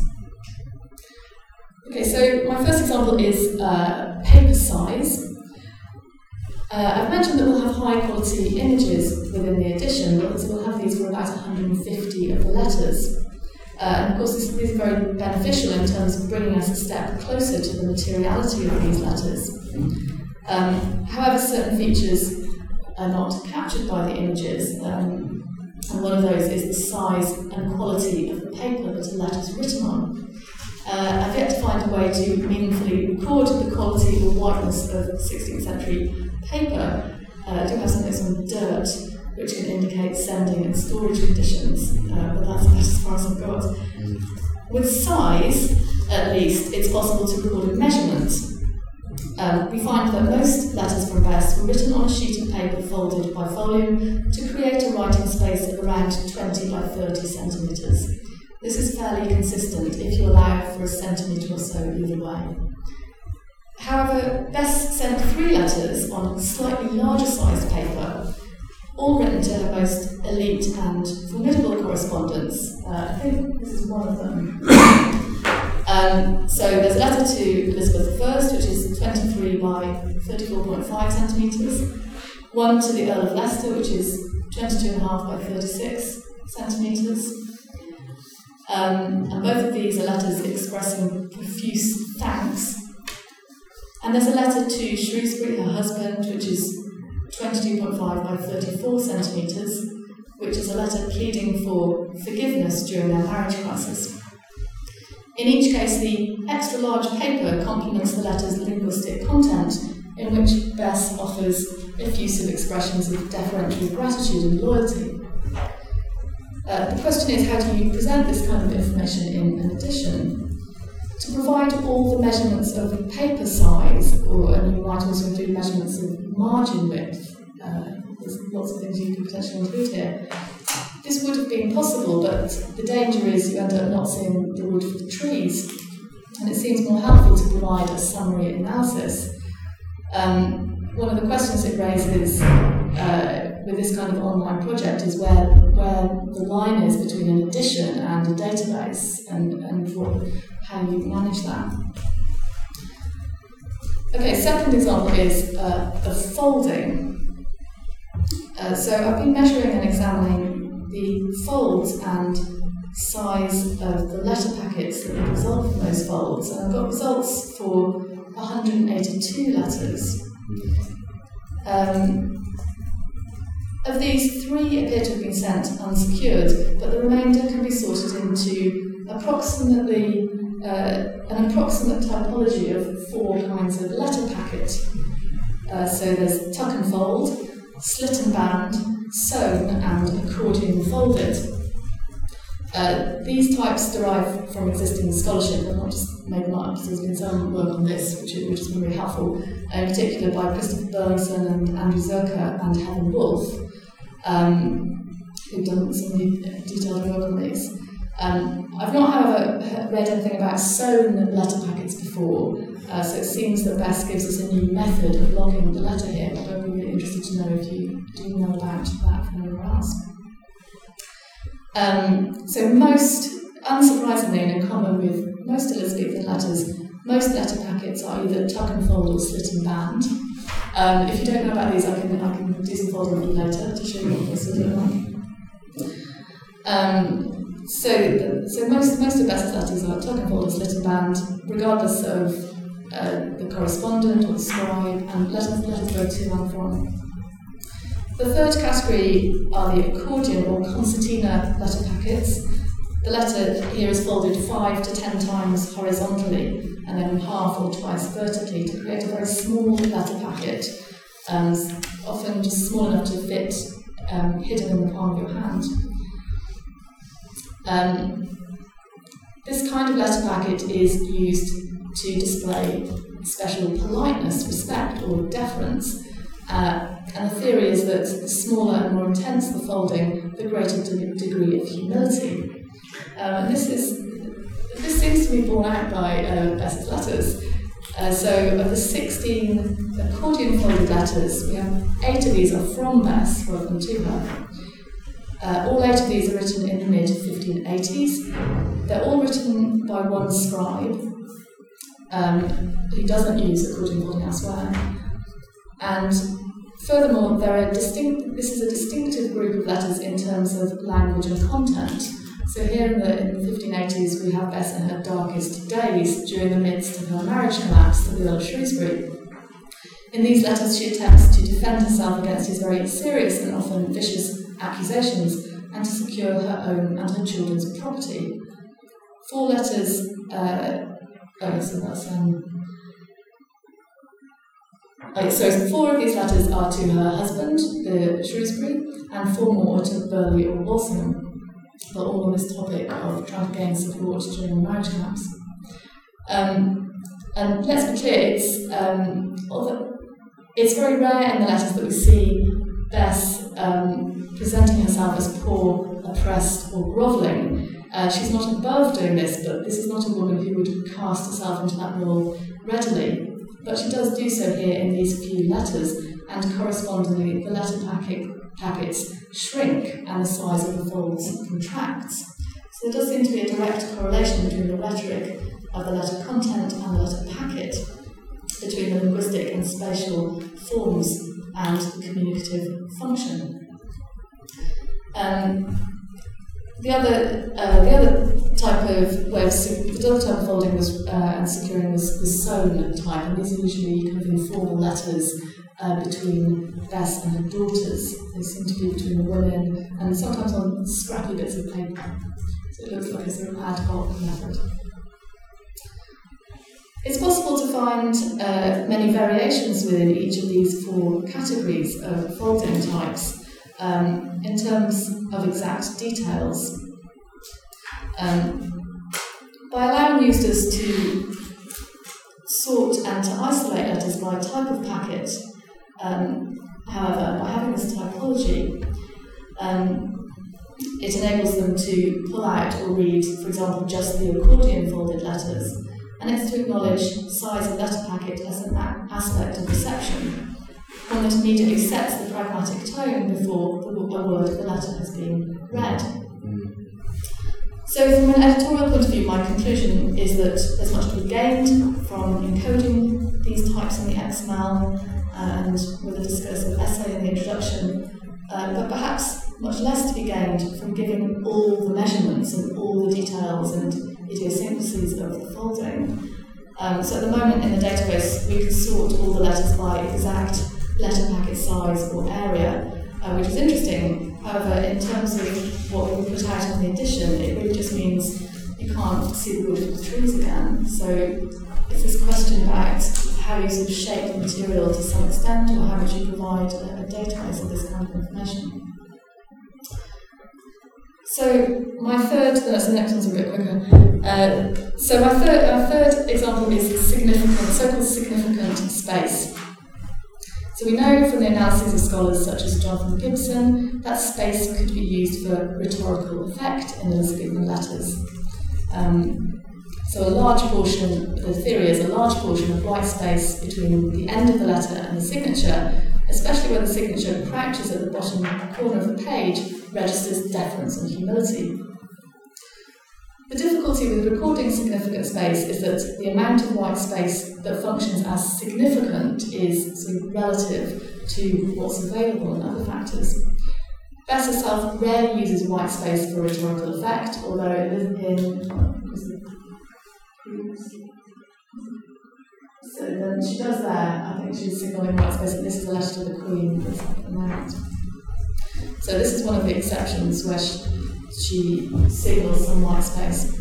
Okay, so my first example is uh, paper size. Uh, I've mentioned that we'll have high quality images within the edition, but we'll have these for about one hundred fifty of the letters. Uh, and of course, this, these are very beneficial in terms of bringing us a step closer to the materiality of these letters. Um, however, certain features are not captured by the images, um, and one of those is the size and quality of the paper that a letter is written on. Uh, I've yet to find a way to meaningfully record the quality or whiteness of sixteenth century paper. Uh, I do have some bits on dirt, which can indicate sending and storage conditions, uh, but that's about as far as I've got. With size, at least, it's possible to record a measurement. Um, we find that most letters from Bess were written on a sheet of paper folded by volume to create a writing space of around twenty by thirty centimetres. This is fairly consistent if you allow for a centimetre or so either way. However, Bess sent three letters on slightly larger sized paper, all written to her most elite and formidable correspondents. Uh, I think this is one of them. um, so there's a letter to Elizabeth the First, which is twenty-three by thirty-four point five centimetres. One to the Earl of Leicester, which is twenty-two and a half by thirty-six centimetres. Um, and both of these are letters expressing profuse thanks. And there's a letter to Shrewsbury, her husband, which is twenty-two point five by thirty-four centimetres, which is a letter pleading for forgiveness during their marriage crisis. In each case, the extra large paper complements the letter's linguistic content, in which Bess offers effusive expressions of deferential gratitude and loyalty. Uh, the question is, how do you present this kind of information in an edition? To provide all the measurements of paper size, or and you might also include measurements of margin width, uh, there's lots of things you could potentially include here. This would have been possible, but the danger is you end up not seeing the wood for the trees, and it seems more helpful to provide a summary analysis. Um, one of the questions it raises uh, with this kind of online project is where, where the line is between an edition and a database, and, and what, how you manage that. Okay, second example is uh, the folding. Uh, so I've been measuring and examining the folds and size of the letter packets that would result from those folds, and I've got results for one hundred eighty-two letters. Um, of these, three appear to have been sent unsecured, but the remainder can be sorted into approximately uh, an approximate typology of four kinds of letter packet. Uh, so there's tuck and fold, slit and band, sewn, and accordion folded. Uh, these types derive from existing scholarship. I've not just made them up, there's been some work on this, which, which has been really helpful, in particular by Christopher Burleson and Andrew Zerker and Helen Wolfe, um, who've done some really detailed work on these. Um, I've not, however, read anything about sewn letter packets before, uh, so it seems that Bess gives us a new method of logging the letter here, but I'd be really interested to know if you do know about that from anywhere else. Um, so most, unsurprisingly and in common with most Elizabethan letters, most letter packets are either tuck and fold or slit and band. Um, if you don't know about these, I can I can do some folding with you later to show you what this would look like. Um, so so most most of Bess's letters are tuck and fold or slit and band, regardless of uh, the correspondent or the scribe, and letters letters go to and from. The third category are the accordion or concertina letter packets. The letter here is folded five to ten times horizontally and then half or twice vertically to create a very small letter packet, um, often just small enough to fit um, hidden in the palm of your hand. Um, this kind of letter packet is used to display special politeness, respect, or deference. Uh, and the theory is that the smaller and more intense the folding, the greater de- degree of humility. Uh, and this is this seems to be borne out by uh, Bess's letters. Uh, so of the sixteen accordion folded letters, we have eight of these are from Bess rather than to her. Uh, all eight of these are written in the mid fifteen eighties. They're all written by one scribe, um, who doesn't use accordion folding elsewhere. And furthermore, there are distinct, this is a distinctive group of letters in terms of language and content. So here in the, in the fifteen eighties, we have Bess in her darkest days during the midst of her marriage collapse to the Earl of Shrewsbury. In these letters, she attempts to defend herself against his very serious and often vicious accusations and to secure her own and her children's property. Four letters, uh, oh, so that's, um, okay, so four of these letters are to her husband, the Shrewsbury, and four more to Burley or Walsingham, but all on this topic of trying to gain support during the marriage collapse. Um, and let's be clear, it's, um, although it's very rare in the letters that we see Bess um, presenting herself as poor, oppressed, or grovelling. Uh, she's not above doing this, but this is not a woman who would cast herself into that role readily. But she does do so here in these few letters, and correspondingly the letter packet, packets shrink and the size of the folds contracts. So there does seem to be a direct correlation between the rhetoric of the letter content and the letter packet, between the linguistic and spatial forms and the communicative function. Um, the other, uh, the other type of way of the other type of folding was uh, and securing was the sewn type, and these are usually kind of informal letters uh, between Bess and her daughters. They seem to be between the women and sometimes on scrappy bits of paper. So it looks like a sort of ad hoc method. It's possible to find uh, many variations within each of these four categories of folding types um, in terms of exact details. Um, by allowing users to sort and to isolate letters by type of packet, um, however, by having this typology, um, it enables them to pull out or read, for example, just the accordion-folded letters, and it's to acknowledge size of letter packet as an a- aspect of reception, one that immediately sets the pragmatic tone before the, a word of the letter has been read. So from an editorial point of view, my conclusion is that there's much to be gained from encoding these types in the X M L, and with a discursive essay in the introduction, uh, but perhaps much less to be gained from giving all the measurements and all the details and idiosyncrasies of the folding. Um, so at the moment in the database, we can sort all the letters by exact letter packet size or area, uh, which is interesting. However, in terms of what we put out in the edition, it really just means you can't see the wood for the trees again. So it's this question about how you sort of shape the material to some extent, or how much you provide a, a database of this kind of information. So my third, that's the next one's a bit quicker. Uh, so my third, our third example is significant, so-called significant space. So we know from the analyses of scholars such as Jonathan Gibson that space could be used for rhetorical effect in Elizabethan letters. Um, so a large portion, the theory is a large portion of white space between the end of the letter and the signature, especially when the signature crouches at the bottom corner of the page, registers deference and humility. The difficulty with recording significant space is that the amount of white space that functions as significant is sort of relative to what's available and other factors. Bess herself rarely uses white space for rhetorical effect, although it is in. So then she does there, I think she's signalling white space that this is a letter to the Queen at the moment. So this is one of the exceptions where she, she signals some white space.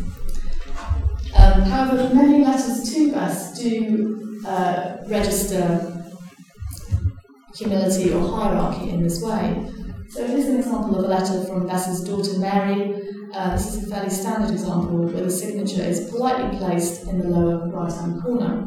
Um, however, many letters to Bess do uh, register humility or hierarchy in this way. So here's an example of a letter from Bess's daughter Mary. Uh, this is a fairly standard example where the signature is politely placed in the lower right-hand corner.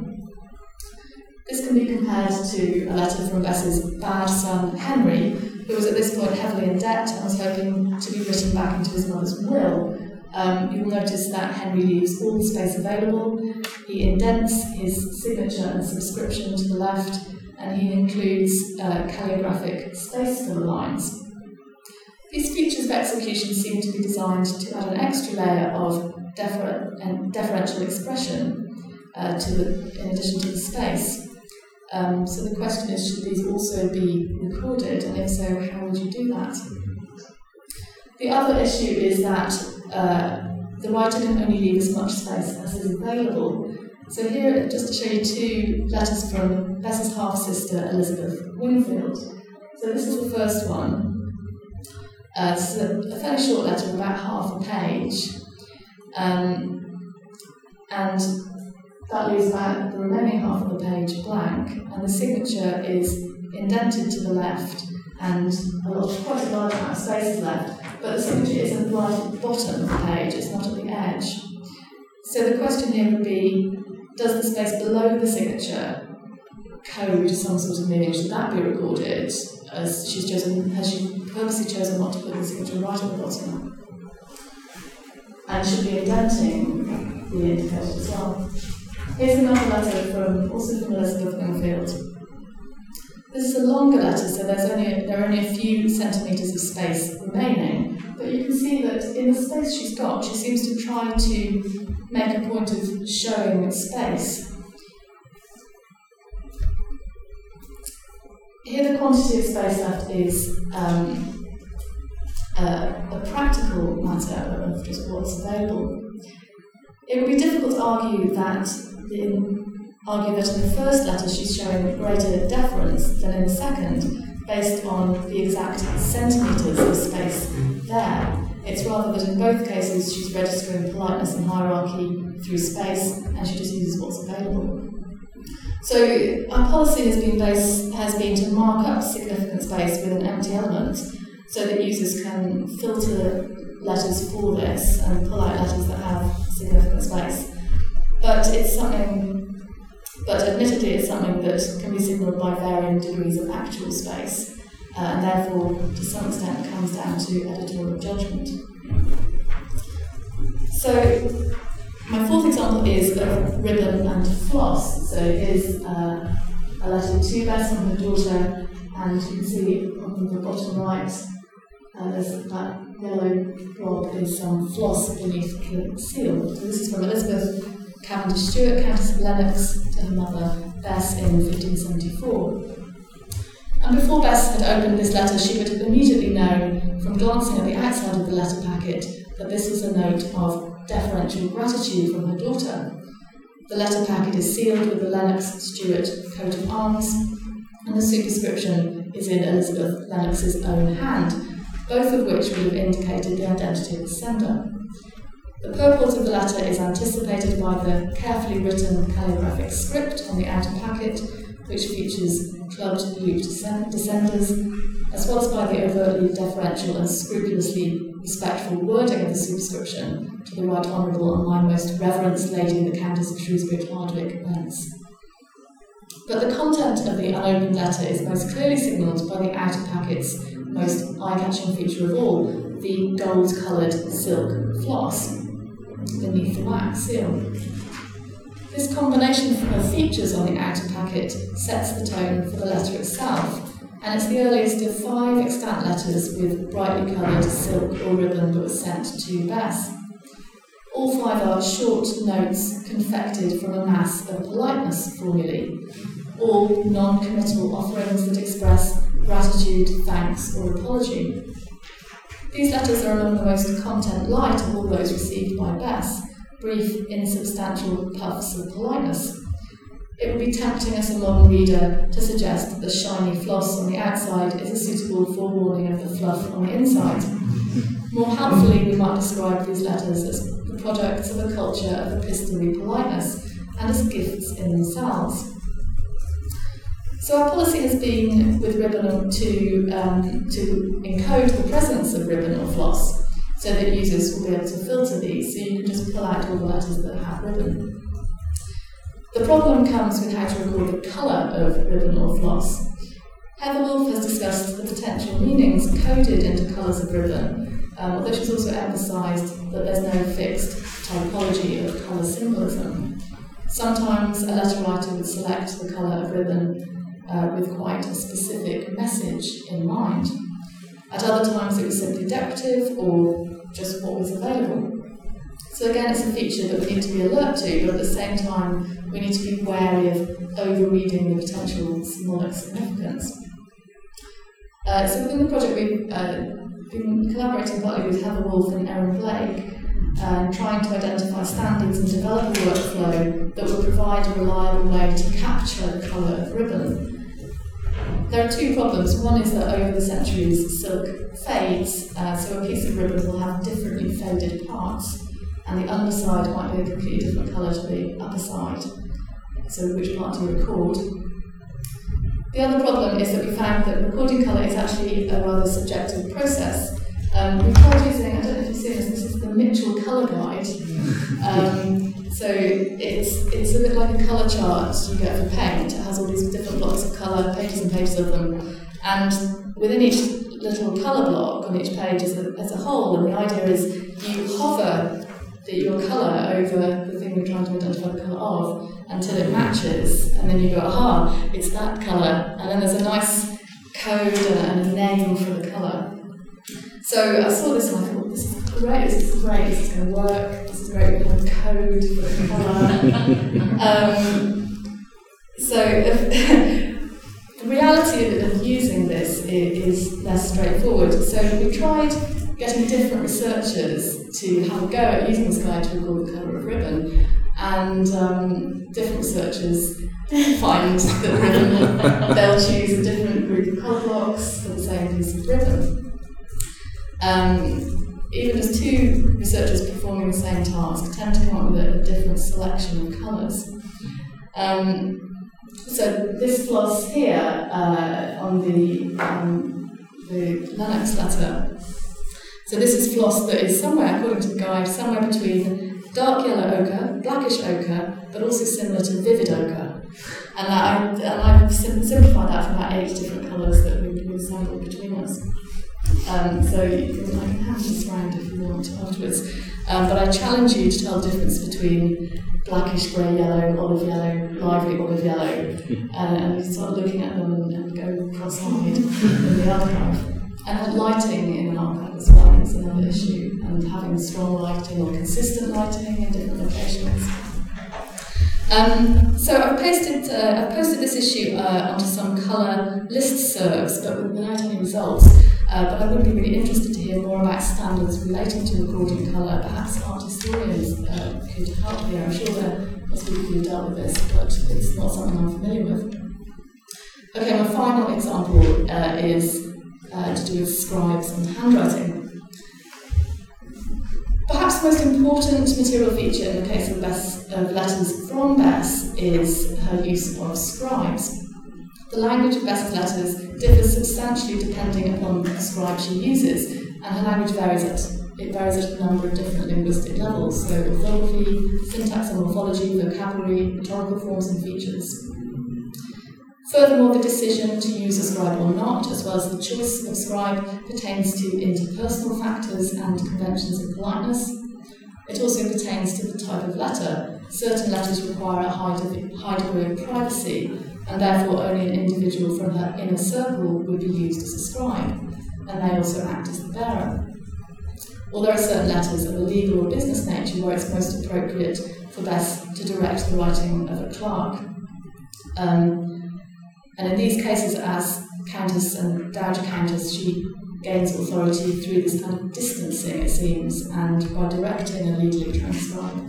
This can be compared to a letter from Bess's bad son Henry, who was at this point heavily in debt and was hoping to be written back into his mother's will. Um, you will notice that Henry leaves all the space available. He indents his signature and subscription to the left, and he includes uh, calligraphic space filler lines. These features of execution seem to be designed to add an extra layer of defer- and deferential expression uh, to the, in addition to the space. Um, so the question is, should these also be recorded, and if so, how would you do that? The other issue is that uh, the writer can only leave as much space as is available. So here, just to show you two letters from Bess's half-sister, Elizabeth Wingfield. So this is the first one. Uh, it's a, a fairly short letter, about half a page. Um, and that leaves about the remaining half of the page blank, and the signature is indented to the left, and a lot, quite a large amount of space is left, but the signature isn't right at the bottom of the page, it's not at the edge. So the question here would be, does the space below the signature code some sort of meaning? Should that be recorded, as she's chosen, has she purposely chosen not to put the signature right at the bottom? And should be indenting the indicator as well. Here's another letter from, also from Elizabeth Wingfield. This is a longer letter, so there's only there are only a few centimetres of space remaining, but you can see that in the space she's got, she seems to try to make a point of showing space. Here the quantity of space left is um, a, a practical matter of just what's available. It would be difficult to argue that in, argue that in the first letter she's showing greater deference than in the second, based on the exact centimetres of space there. It's rather that in both cases she's registering politeness and hierarchy through space, and she just uses what's available. So our policy has been based, has been to mark up significant space with an empty element, so that users can filter letters for this and pull out letters that have significant space. But it's something but admittedly it's something that can be signalled by varying degrees of actual space, uh, and therefore to some extent comes down to editorial judgment. So my fourth example is of ribbon and floss. So here's uh, a letter to Bess from her daughter, and you can see on the bottom right uh, there's that yellow blob is some floss beneath the seal. So this is from Elizabeth Cavendish Stewart, Countess of Lennox, to her mother Bess in fifteen seventy-four. And before Bess had opened this letter, she would have immediately known from glancing at the outside of the letter packet that this was a note of deferential gratitude from her daughter. The letter packet is sealed with the Lennox-Stewart coat of arms, and the superscription is in Elizabeth Lennox's own hand, both of which would have indicated the identity of the sender. The purport of the letter is anticipated by the carefully written calligraphic script on the outer packet, which features clubbed looped descenders, as well as by the overtly deferential and scrupulously respectful wording of the superscription to the Right Honourable and my most reverenced Lady, the Countess of Shrewsbury Hardwicke, Wentz. But the content of the unopened letter is most clearly signalled by the outer packet's most eye-catching feature of all, the gold-coloured silk floss beneath the wax seal. This combination of features on the outer packet sets the tone for the letter itself, and it's the earliest of five extant letters with brightly coloured silk or ribbon that was sent to Bess. All five are short notes confected from a mass of politeness formulae, all non-committal offerings that express gratitude, thanks, or apology. These letters are among the most content-light of all those received by Bess, brief, insubstantial puffs of politeness. It would be tempting as a modern reader to suggest that the shiny floss on the outside is a suitable forewarning of the fluff on the inside. More helpfully, we might describe these letters as the products of a culture of epistolary politeness and as gifts in themselves. So our policy has been with ribbon to, um, to encode the presence of ribbon or floss so that users will be able to filter these, so you can just pull out all the letters that have ribbon. The problem comes with how to record the colour of ribbon or floss. Heather Wolf has discussed the potential meanings coded into colours of ribbon, um, although she's also emphasised that there's no fixed typology of colour symbolism. Sometimes a letter writer would select the colour of ribbon uh, with quite a specific message in mind. At other times it was simply decorative or just what was available. So again, it's a feature that we need to be alert to, but at the same time we need to be wary of over-reading the potential symbolic significance. Uh, so within the project we've uh, been collaborating partly with Heather Wolf and Erin Blake, um, trying to identify standards and develop a workflow that will provide a reliable way to capture the colour of ribbon. There are two problems. One is that over the centuries silk fades, uh, so a piece of ribbon will have differently faded parts, and the underside might be a completely different colour to the upper side, so which part do you record? The other problem is that we found that recording colour is actually a rather subjective process. Um, we tried using, I don't know if you've seen this, this is the Mitchell Colour Guide. Um, so it's it's a bit like a colour chart you get for paint. It has all these different blocks of colour, pages and pages of them, and within each little colour block on each page as a, as a whole, and the idea is you hover the, your colour over the thing you're trying to identify the colour of until it matches, and then you go, aha, it's that colour, and then there's a nice code and a name for the colour. So I saw this and I thought, this is great, this is great, this is going to work, this is great, we have a code for the colour. um, so if, the reality of, of using this is, is less straightforward. So we tried getting different researchers to have a go at using this guide to record the colour of ribbon, and um, different researchers find that ribbon, they'll choose a different group of colour blocks for the same piece of ribbon. Um, even as two researchers performing the same task tend to come up with a, a different selection of colours. Um, so this floss here uh, on the, um, the Lennox letter, so this is floss that is somewhere, according to the guide, somewhere between dark yellow ochre, blackish ochre, but also similar to vivid ochre. And, I, and I've sim- simplified that from about eight different colours that we can assemble between us. Um, so you can, I can hand this round if you want afterwards. Um, but I challenge you to tell the difference between blackish grey yellow, olive yellow, lively olive yellow, uh, and you start looking at them and, and go cross-eyed in the archive. And lighting in an archive as well is another issue, and having strong lighting or consistent lighting in different locations. Um, so I've posted, uh, I've posted this issue uh, onto some colour listservs, but without any results. Uh, but I would be really interested to hear more about standards relating to recording colour. Perhaps art historians uh, could help here. I'm sure there must be people who dealt with this, but it's not something I'm familiar with. Okay, my final example uh, is uh, to do with scribes and handwriting. Perhaps the most important material feature in the case of, Bess, of letters from Bess is her use of scribes. The language of Bess's letters differs substantially depending upon the scribe she uses, and her language varies at, it varies at a number of different linguistic levels, so orthography, syntax and morphology, vocabulary, rhetorical forms and features. Furthermore, the decision to use a scribe or not, as well as the choice of scribe, pertains to interpersonal factors and conventions of politeness. It also pertains to the type of letter. Certain letters require a high, de- high degree of privacy, and therefore only an individual from her inner circle would be used as a scribe, and they also act as the bearer. Or there are certain letters of a legal or business nature where it's most appropriate for Bess to direct the writing of a clerk. Um, and in these cases, as Countess and Dowager Countess, she gains authority through this kind of distancing, it seems, and by directing a legally transcribed.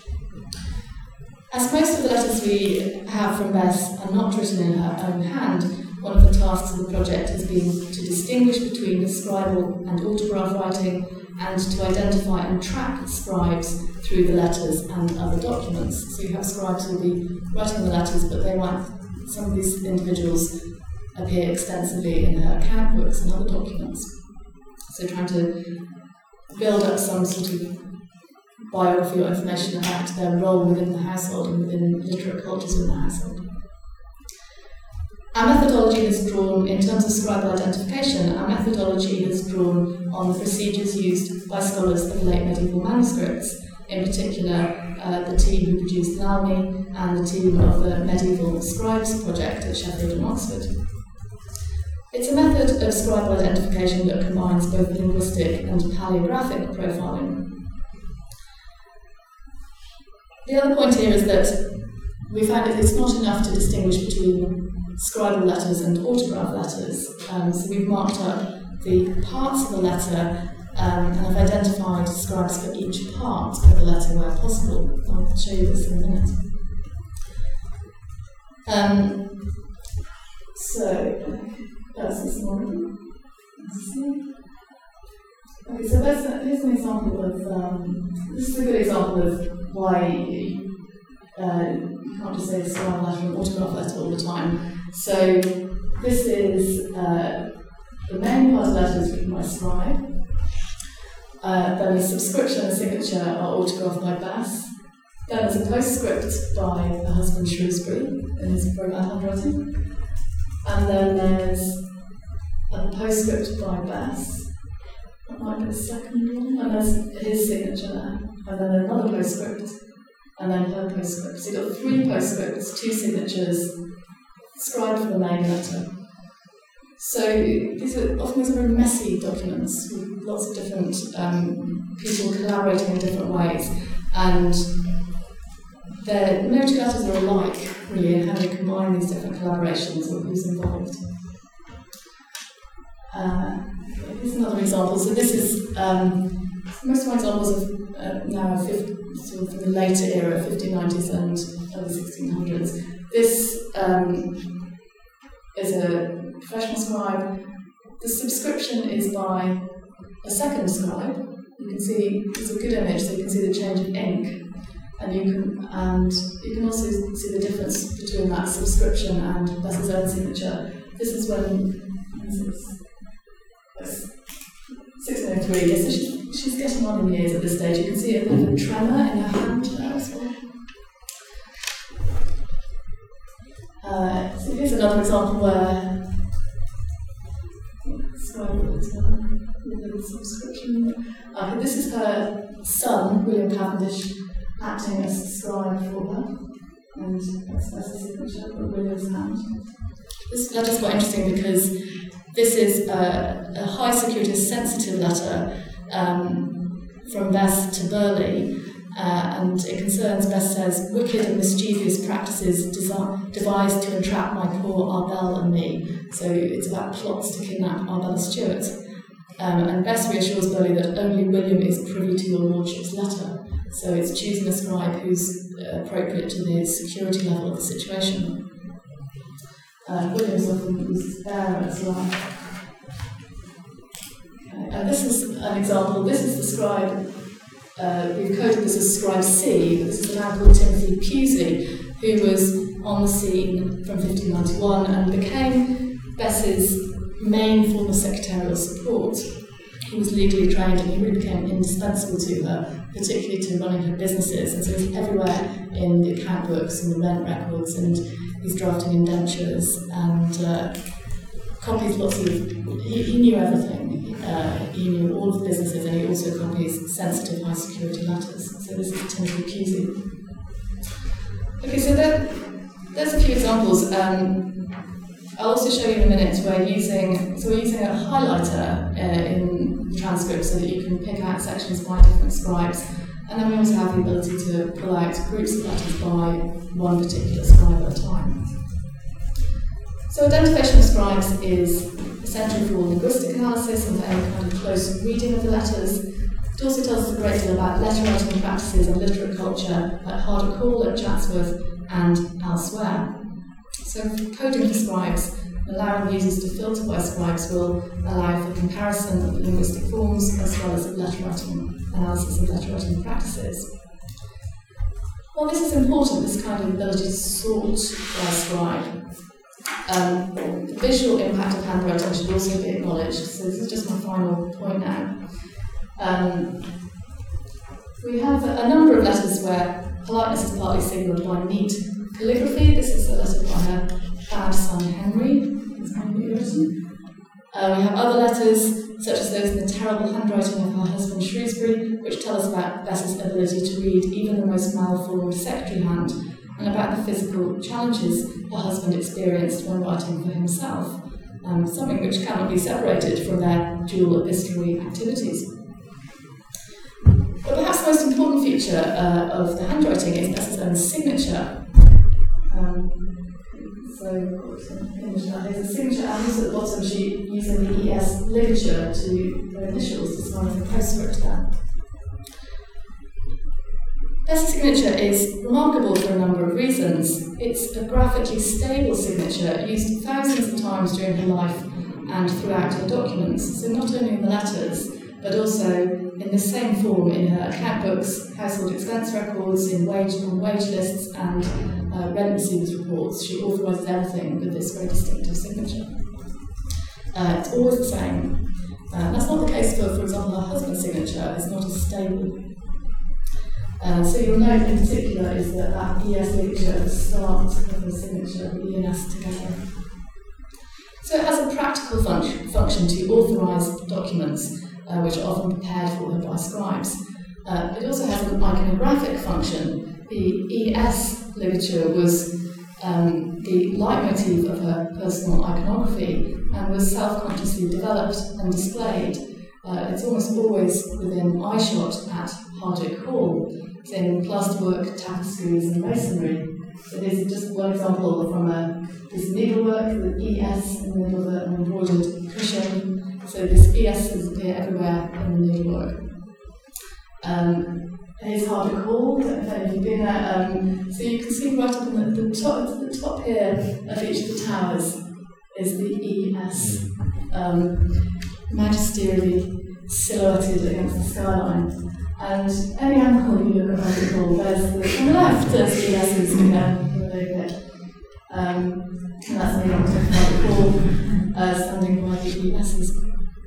As most of the letters we have from Bess are not written in her own hand, one of the tasks of the project has been to distinguish between the scribal and autograph writing and to identify and track scribes through the letters and other documents. So you have scribes who will be writing the letters, but they might, some of these individuals appear extensively in her account books and other documents. So trying to build up some sort of biography or information about their role within the household and within literate cultures in the household. Our methodology is drawn, in terms of scribal identification, our methodology is drawn on the procedures used by scholars of late medieval manuscripts, in particular uh, the team who produced Nalmi and the team of the Medieval Scribes Project at Sheffield and Oxford. It's a method of scribal identification that combines both linguistic and paleographic profiling. The other point here is that we found that it's not enough to distinguish between scribal letters and autograph letters. Um, so we've marked up the parts of the letter um, and have identified scribes for each part of the letter where possible. I'll show you this in a minute. Um, so, that's this morning. Let's see. Okay, so that's a, here's an example of, um, this is a good example of why you, uh, you can't just say a scribe letter or autograph letter all the time. So this is uh, the main part of the letter is written by scribe. Uh, then the subscription and signature are autographed by Bess. Then there's a postscript by the husband Shrewsbury in his programme handwriting. And then there's a postscript by Bess. That might be the second one. And there's his signature there. And then another postscript. And then her postscript. So you've got three postscripts, two signatures, scribed for the main letter. So these are often these are very messy documents with lots of different um, people collaborating in different ways. And no two letters are alike, really, in how they combine these different collaborations or who's involved. Uh, here's another example. So this is um, most of my examples of uh, now fifty, sort of from the later era, fifteen nineties and early sixteen hundreds. This um, is a professional scribe. The subscription is by a second scribe. You can see it's a good image, so you can see the change of ink. And you can and you can also see the difference between that subscription and Bess's own signature. This is when sixteen oh three. Yes, so she, she's getting on in years at this stage. You can see a bit of a tremor in her hand there as well. example where subscription. Uh, this is her son, William Cavendish, acting as scribe for her, and that's, that's the signature of William's hand. This letter is quite interesting because this is a, a high security sensitive letter um, from Bess to Burley, uh, and it concerns, Bess says, wicked and mischievous practices desi- devised to entrap my poor Arbel and me. So it's about plots to kidnap Arbella Stewart. Um, and Bess reassures Burley that only William is privy to your lordship's letter. So it's choosing a scribe who's uh, appropriate to the security level of the situation. Uh, William's often used there as well. Okay. And this is an example. This is the scribe. Uh, we've coded this as scribe C. This is a man called Timothy Pusey, who was on the scene from fifteen ninety-one and became Bess's main form of secretarial support. He was legally trained and he really became indispensable to her, particularly to running her businesses. And so he's everywhere in the account books and the rent records, and he's drafting indentures and uh, copies lots of. He, he knew everything. Uh, he knew all of the businesses, and he also copies sensitive, high security letters. So this is Timothy Pusey. Okay, so there, there's a few examples. Um, I'll also show you in a minute. We're using so we're using a highlighter uh, in the transcript so that you can pick out sections by different scribes, and then we also have the ability to pull out groups of letters by one particular scribe at a time. So identification of scribes is essential for linguistic analysis and for any kind of close reading of the letters. It also tells us a great deal about letter writing practices and literate culture at Hardwick Hall, at Chatsworth, and elsewhere. So coding for scribes, allowing users to filter by scribes, will allow for comparison of linguistic forms as well as letter writing analysis and letter writing practices. While this is important, this kind of ability to sort by scribe, um, the visual impact of handwriting should also be acknowledged. So this is just my final point now. Um, we have a, a number of letters where politeness is partly signalled by neat calligraphy. This is a letter by her bad son Henry. Uh, we have other letters, such as those in the terrible handwriting of her husband Shrewsbury, which tell us about Bess's ability to read even the most malformed secretary hand, and about the physical challenges her husband experienced when writing for himself, um, something which cannot be separated from their dual epistolary activities. But perhaps the most important feature uh, of the handwriting is Bess's own signature. Um, so, there's a signature, and also at the bottom, she using the E S ligature to her initials to sign the postscript there. Bess's signature is remarkable for a number of reasons. It's a graphically stable signature used thousands of times during her life and throughout her documents, so not only in the letters, but also in the same form in her account books, household expense records, in wage and wage lists, and uh, rent receivers reports. She authorises everything with this very distinctive signature. Uh, it's always the same. Uh, that's not the case for, for example, her husband's signature. It's not as stable. Uh, so you'll note in particular is that that E S ligature at the start of the signature, the E and S together. So it has a practical function, function to authorise documents, uh, which are often prepared for her by scribes. Uh, it also has an iconographic function. The E S ligature was um, the leitmotif of her personal iconography and was self-consciously developed and displayed. Uh, it's almost always within eyeshot at Hardwick Hall. It's in plasterwork, tapestries, and masonry. So this is just one example from a, this needlework, the E S in the middle of an embroidered cushion. So this E S's appear everywhere in the needlework. Um, here's Hardwick Hall, I don't know if you've been there. Um, so you can see right up on the, the, top, the top here of each of the towers is the E S, um, magisterially silhouetted against the skyline. And any angle you look at Hardwick Hall, there's the, on the left, there's the E S's again, um, and that's the name of Hardwick Hall, uh, standing by the E S's.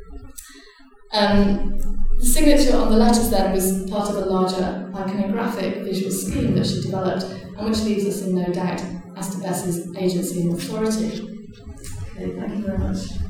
Um, the signature on the letters then was part of a larger iconographic visual scheme that she developed, and which leaves us in no doubt as to Bess's agency and authority. Okay, thank you very much.